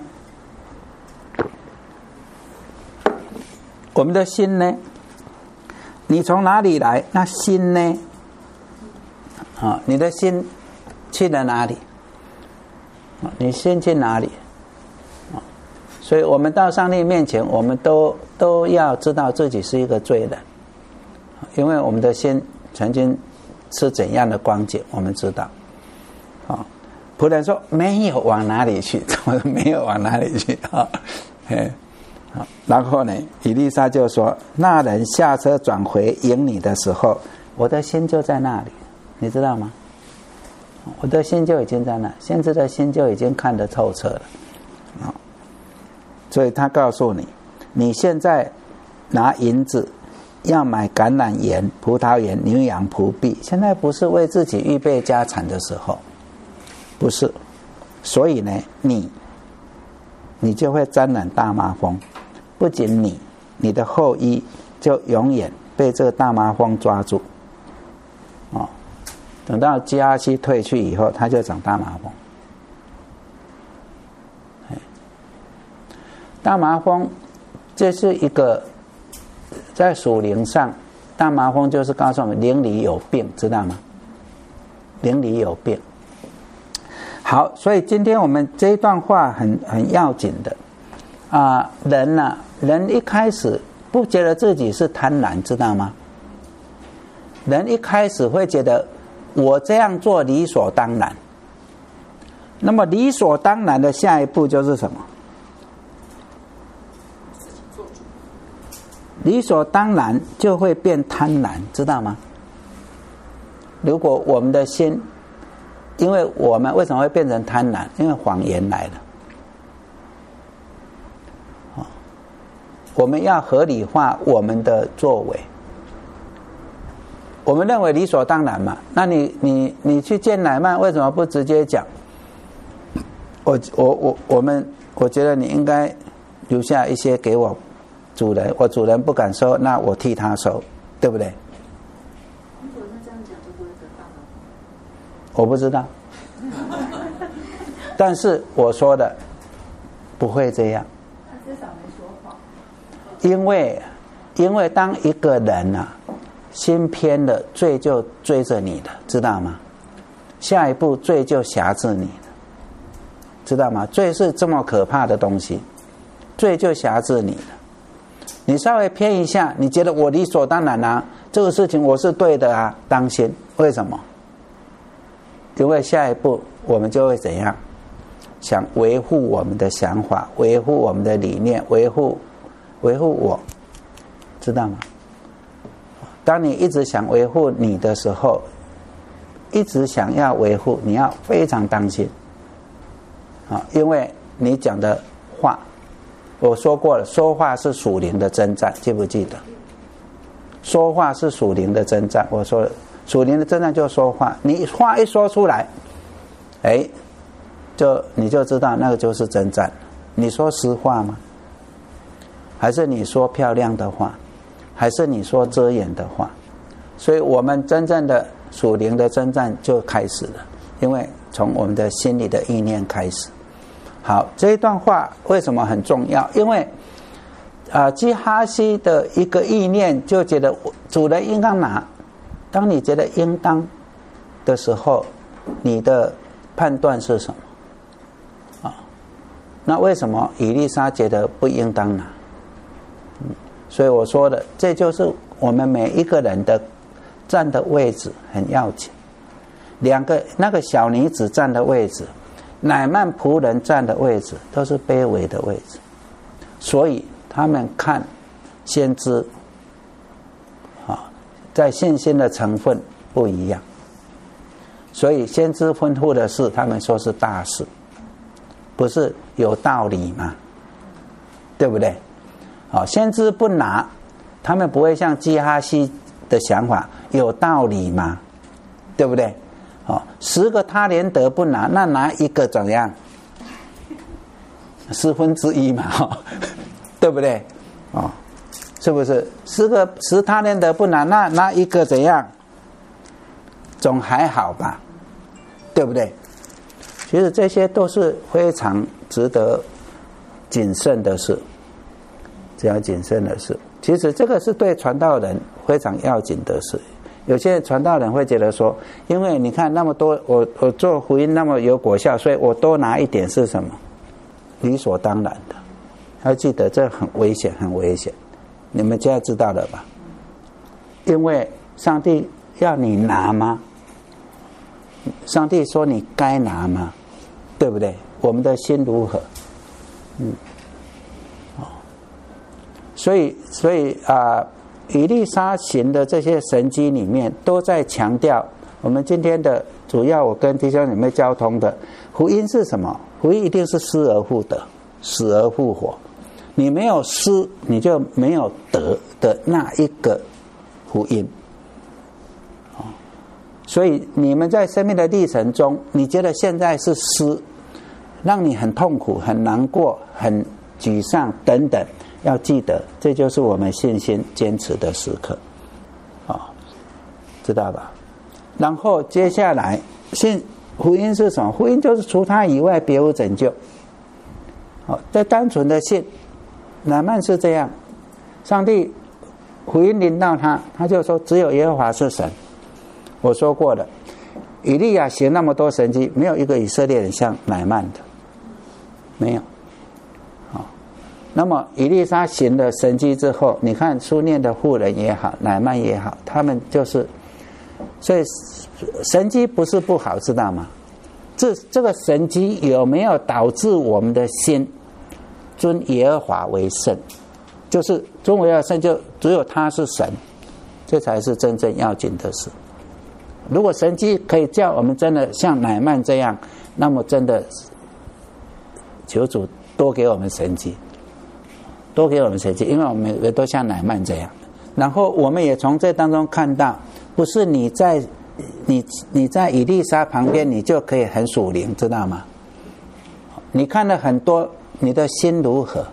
我们的心呢？你从哪里来？那心呢？你的心去了哪里？你心去哪里？所以我们到上帝面前，我们都要知道自己是一个罪人，因为我们的心曾经是怎样的光景，我们知道。仆人说没有往哪里去，怎么没有往哪里去啊？然后呢，以利沙就说：“那人下车转回迎你的时候，我的心就在那里，你知道吗？我的心就已经在那，先知的心就已经看得透彻了。所以他告诉你，你现在拿银子要买橄榄园、葡萄园、牛羊仆婢，现在不是为自己预备家产的时候，不是。所以呢，你就会沾染大麻风。”不仅你的后裔就永远被这个大麻风抓住，等到基哈西退去以后，他就长大麻风。大麻风这是一个在属灵上，大麻风就是告诉我们灵里有病，知道吗？灵里有病。好，所以今天我们这一段话很要紧的。人一开始不觉得自己是贪婪，知道吗？人一开始会觉得我这样做理所当然。那么理所当然的下一步就是什么？理所当然就会变贪婪，知道吗？如果我们的心，因为我们为什么会变成贪婪？因为谎言来了。我们要合理化我们的作为，我们认为理所当然嘛。那你去见乃曼，为什么不直接讲？我觉得你应该留下一些给我主人，我主人不敢收，那我替他收，对不对？ 如果他这样讲，就不会得大麻风。 我不知道，但是我说的不会这样。 他至少没说谎。 因为当一个人心偏了，罪就追着你了，知道吗？下一步罪就辖制你了，知道吗？罪是这么可怕的东西，罪就辖制你了。你稍微偏一下，你觉得我理所当然啊，这个事情我是对的啊，当心。为什么？因为下一步我们就会怎样？想维护我们的想法，维护我们的理念，维护我，知道吗？当你一直想维护你的时候，一直想要维护，你要非常当心因为你讲的话，我说过了，说话是属灵的征战，记不记得？说话是属灵的征战，我说了，属灵的征战就是说话，你话一说出来，你就知道那个就是征战。你说实话吗？还是你说漂亮的话？还是你说遮掩的话？所以我们真正的属灵的征战就开始了，因为从我们的心里的意念开始。好，这一段话为什么很重要？因为基哈西的一个意念就觉得主人应当拿。当你觉得应当的时候，你的判断是什么？那为什么以利沙觉得不应当拿？所以我说的，这就是我们每一个人的站的位置很要紧。那个小女子站的位置，乃縵仆人站的位置，都是卑微的位置，所以他们看先知在信心的成分不一样，所以先知吩咐的事，他们说是大事，不是有道理吗？对不对？先知不拿，他们不会像基哈西的想法有道理吗？对不对？10个他连得不拿，那拿一个怎样1/4嘛，对不对？是不是10他连得不拿，那拿一个怎样？总还好吧，对不对？其实这些都是非常值得谨慎的事，只要谨慎的事。其实这个是对传道人非常要紧的事。有些传道人会觉得说，因为你看那么多，我做福音那么有果效，所以我多拿一点是什么？理所当然的。要记得这很危险，很危险。你们现在知道了吧？因为上帝要你拿吗？上帝说你该拿吗？对不对？我们的心如何？所以以利沙行的这些神迹里面，都在强调我们今天的主要，我跟弟兄姊妹交通的福音是什么？福音一定是失而复得，死而复活。你没有失，你就没有得的那一个福音。所以你们在生命的历程中，你觉得现在是失，让你很痛苦、很难过、很沮丧等等，要记得，这就是我们信心坚持的时刻，知道吧？然后接下来，福音是什么？福音就是除他以外别无拯救。这单纯的信，乃縵是这样，上帝福音临到他，他就说只有耶和华是神。我说过了，以利亚行那么多神迹，没有一个以色列人像乃縵的，没有。那么以利沙行了神迹之后，你看书念的妇人也好，乃縵也好，他们就是，所以神迹不是不好，知道吗？这个神迹有没有导致我们的心尊耶和华为圣？就是尊为圣，就只有他是神，这才是真正要紧的事。如果神迹可以叫我们真的像乃縵这样，那么真的求主多给我们神迹，多给我们神迹，因为我们也都像乃縵这样。然后我们也从这当中看到，不是你在以利沙旁边，你就可以很属灵，知道吗？你看了很多，你的心如何？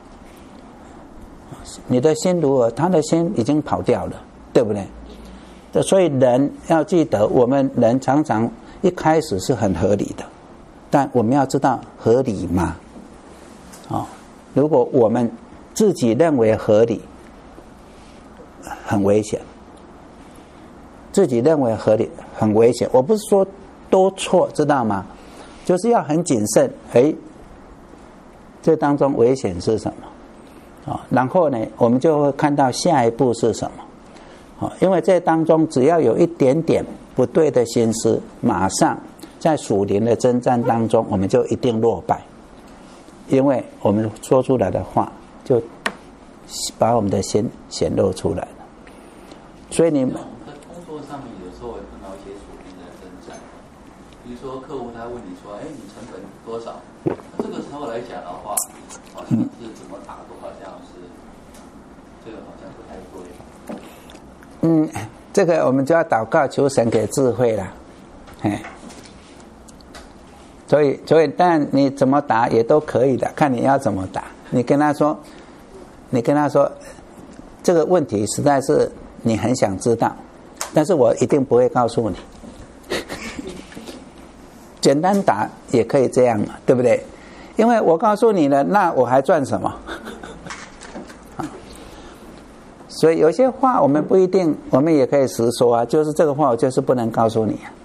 你的心如何？他的心已经跑掉了，对不对？所以人要记得，我们人常常一开始是很合理的，但我们要知道合理吗？如果我们自己认为合理，很危险。自己认为合理很危险。我不是说都错，知道吗？就是要很谨慎。这当中危险是什么？然后呢，我们就会看到下一步是什么。因为这当中只要有一点点不对的心思，马上在属灵的征战当中，我们就一定落败，因为我们说出来的话就把我们的心显露出来了。所以你们在工作上面有时候会碰到一些属灵的征战，比如说客户他问你说：“你成本多少？”这个时候来讲的话，好像是怎么打都好像是这个好像不太对。 这个我们就要祷告求神给智慧了。所以但你怎么打也都可以的，看你要怎么打。你跟他说这个问题实在是你很想知道， 但是我一定不会告诉你。简单答也可以这样嘛，对不对？因为我告诉你了，那我还赚什么？所以有些话我们不一定，我们也可以实说啊，就是这个话我就是不能告诉你啊。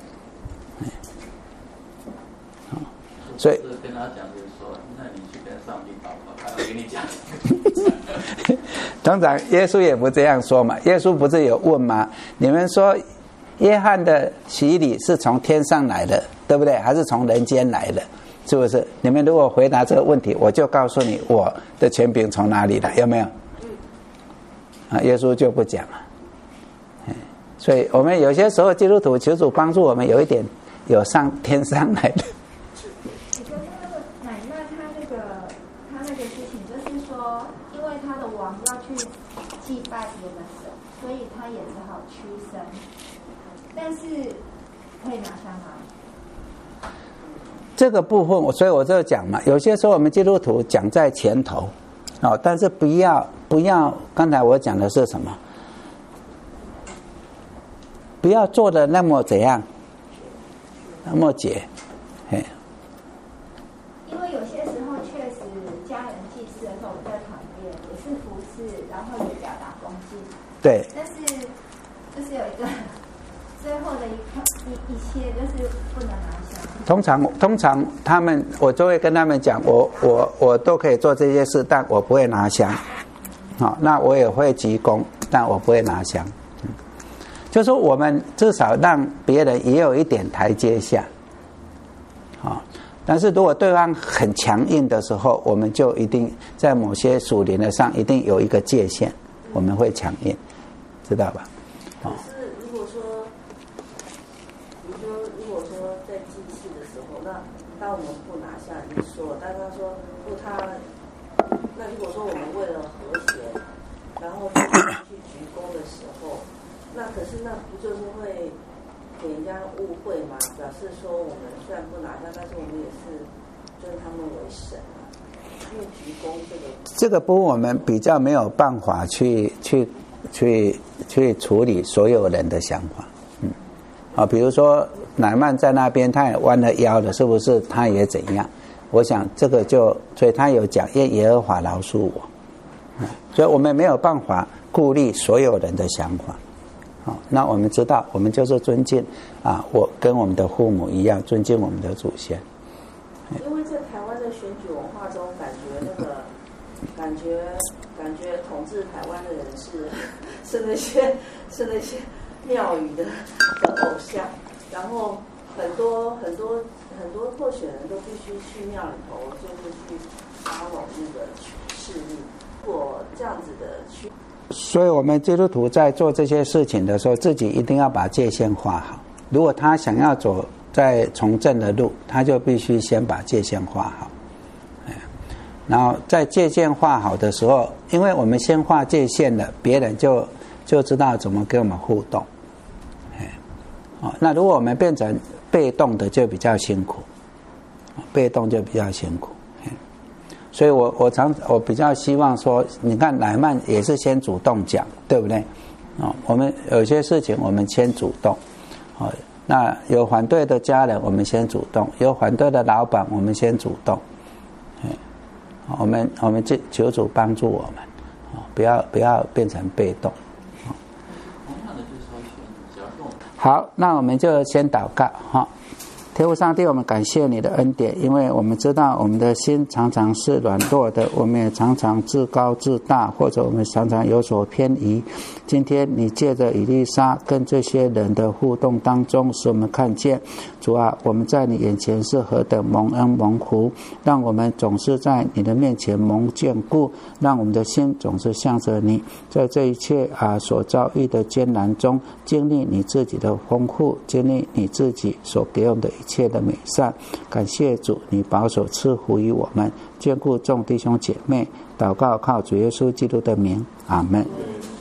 所以跟他讲就是说，那你去跟上帝祷告，他要给你讲。 通常耶稣也不这样说嘛，耶稣不是有问吗？你们说约翰的洗礼是从天上来的，对不对？还是从人间来的？是不是？你们如果回答这个问题，我就告诉你我的权柄从哪里来，有没有？啊，耶稣就不讲了。所以我们有些时候基督徒求主帮助我们，有一点有上天上来的。 你跟那个乃曼他那个事情，就是说，因为他的王要去祭拜别的神，所以他也只好屈身。但是可以拿香吗？ 这个部分，所以我就讲嘛，有些时候我们基督徒讲在前头，但是不要，刚才我讲的是什么？不要做的那么怎样，那么解， 因为有些时候确实家人祭祀的时候，我在旁边也是服侍，然后也表达恭敬。 对。 但是就是有一个最后的一切，就是不能拿香。 通常他们，我就会跟他们讲，我都可以做这些事，但我不会拿香。好，那我也会鞠躬，但我不会拿香。就说我们至少让别人也有一点台阶下。好，但是如果对方很强硬的时候，我们就一定在某些属灵的上一定有一个界限，我们会强硬，知道吧？ 可是如果说在祭祀的时候，那当我们不拿下你说，但他说那如果说我们为了和谐，然后去鞠躬的时候，那可是那不就是会给人家误会吗？表示说我们虽然不拿下，但是我们也是尊他们为神啊。因为鞠躬这个部分我们比较没有办法去处理所有人的想法。比如说乃曼在那边他也弯了腰了，是不是他也怎样？我想这个所以他有讲愿耶和华饶恕我。所以我们没有办法顾虑所有人的想法。那我们知道，我们就是尊敬我跟我们的父母一样尊敬我们的祖先。 因为在台湾的选举文化中，感觉统治台湾的人是那些庙宇的偶像，然后很多候选人都必须去庙里头，就是去拉拢那个势力，如果这样子的去。 所以我们基督徒在做这些事情的时候，自己一定要把界限画好。如果他想要走在从正的路，他就必须先把界限画好。然后在界限画好的时候，因为我们先画界限了，别人就知道怎么跟我们互动。那如果我们变成被动的，就比较辛苦。所以我比较希望说，你看乃曼也是先主动讲，对不对？我们有些事情我们先主动。那有反对的家人，我们先主动；有反对的老板，我们先主动。我们求主帮助我们，不要变成被动。好，那我们就先祷告哈。天父上帝，我们感谢你的恩典，因为我们知道我们的心常常是软弱的，我们也常常自高自大，或者我们常常有所偏移。今天你借着以利沙跟这些人的互动当中，使我们看见主啊，我们在你眼前是何等蒙恩蒙福，让我们总是在你的面前蒙眷顾，让我们的心总是向着你，在这一切所遭遇的艰难中，经历你自己的丰富，经历你自己所给我们的一切的美善。感谢主，你保守赐福于我们，眷顾众弟兄姐妹。祷告靠主耶稣基督的名，阿们。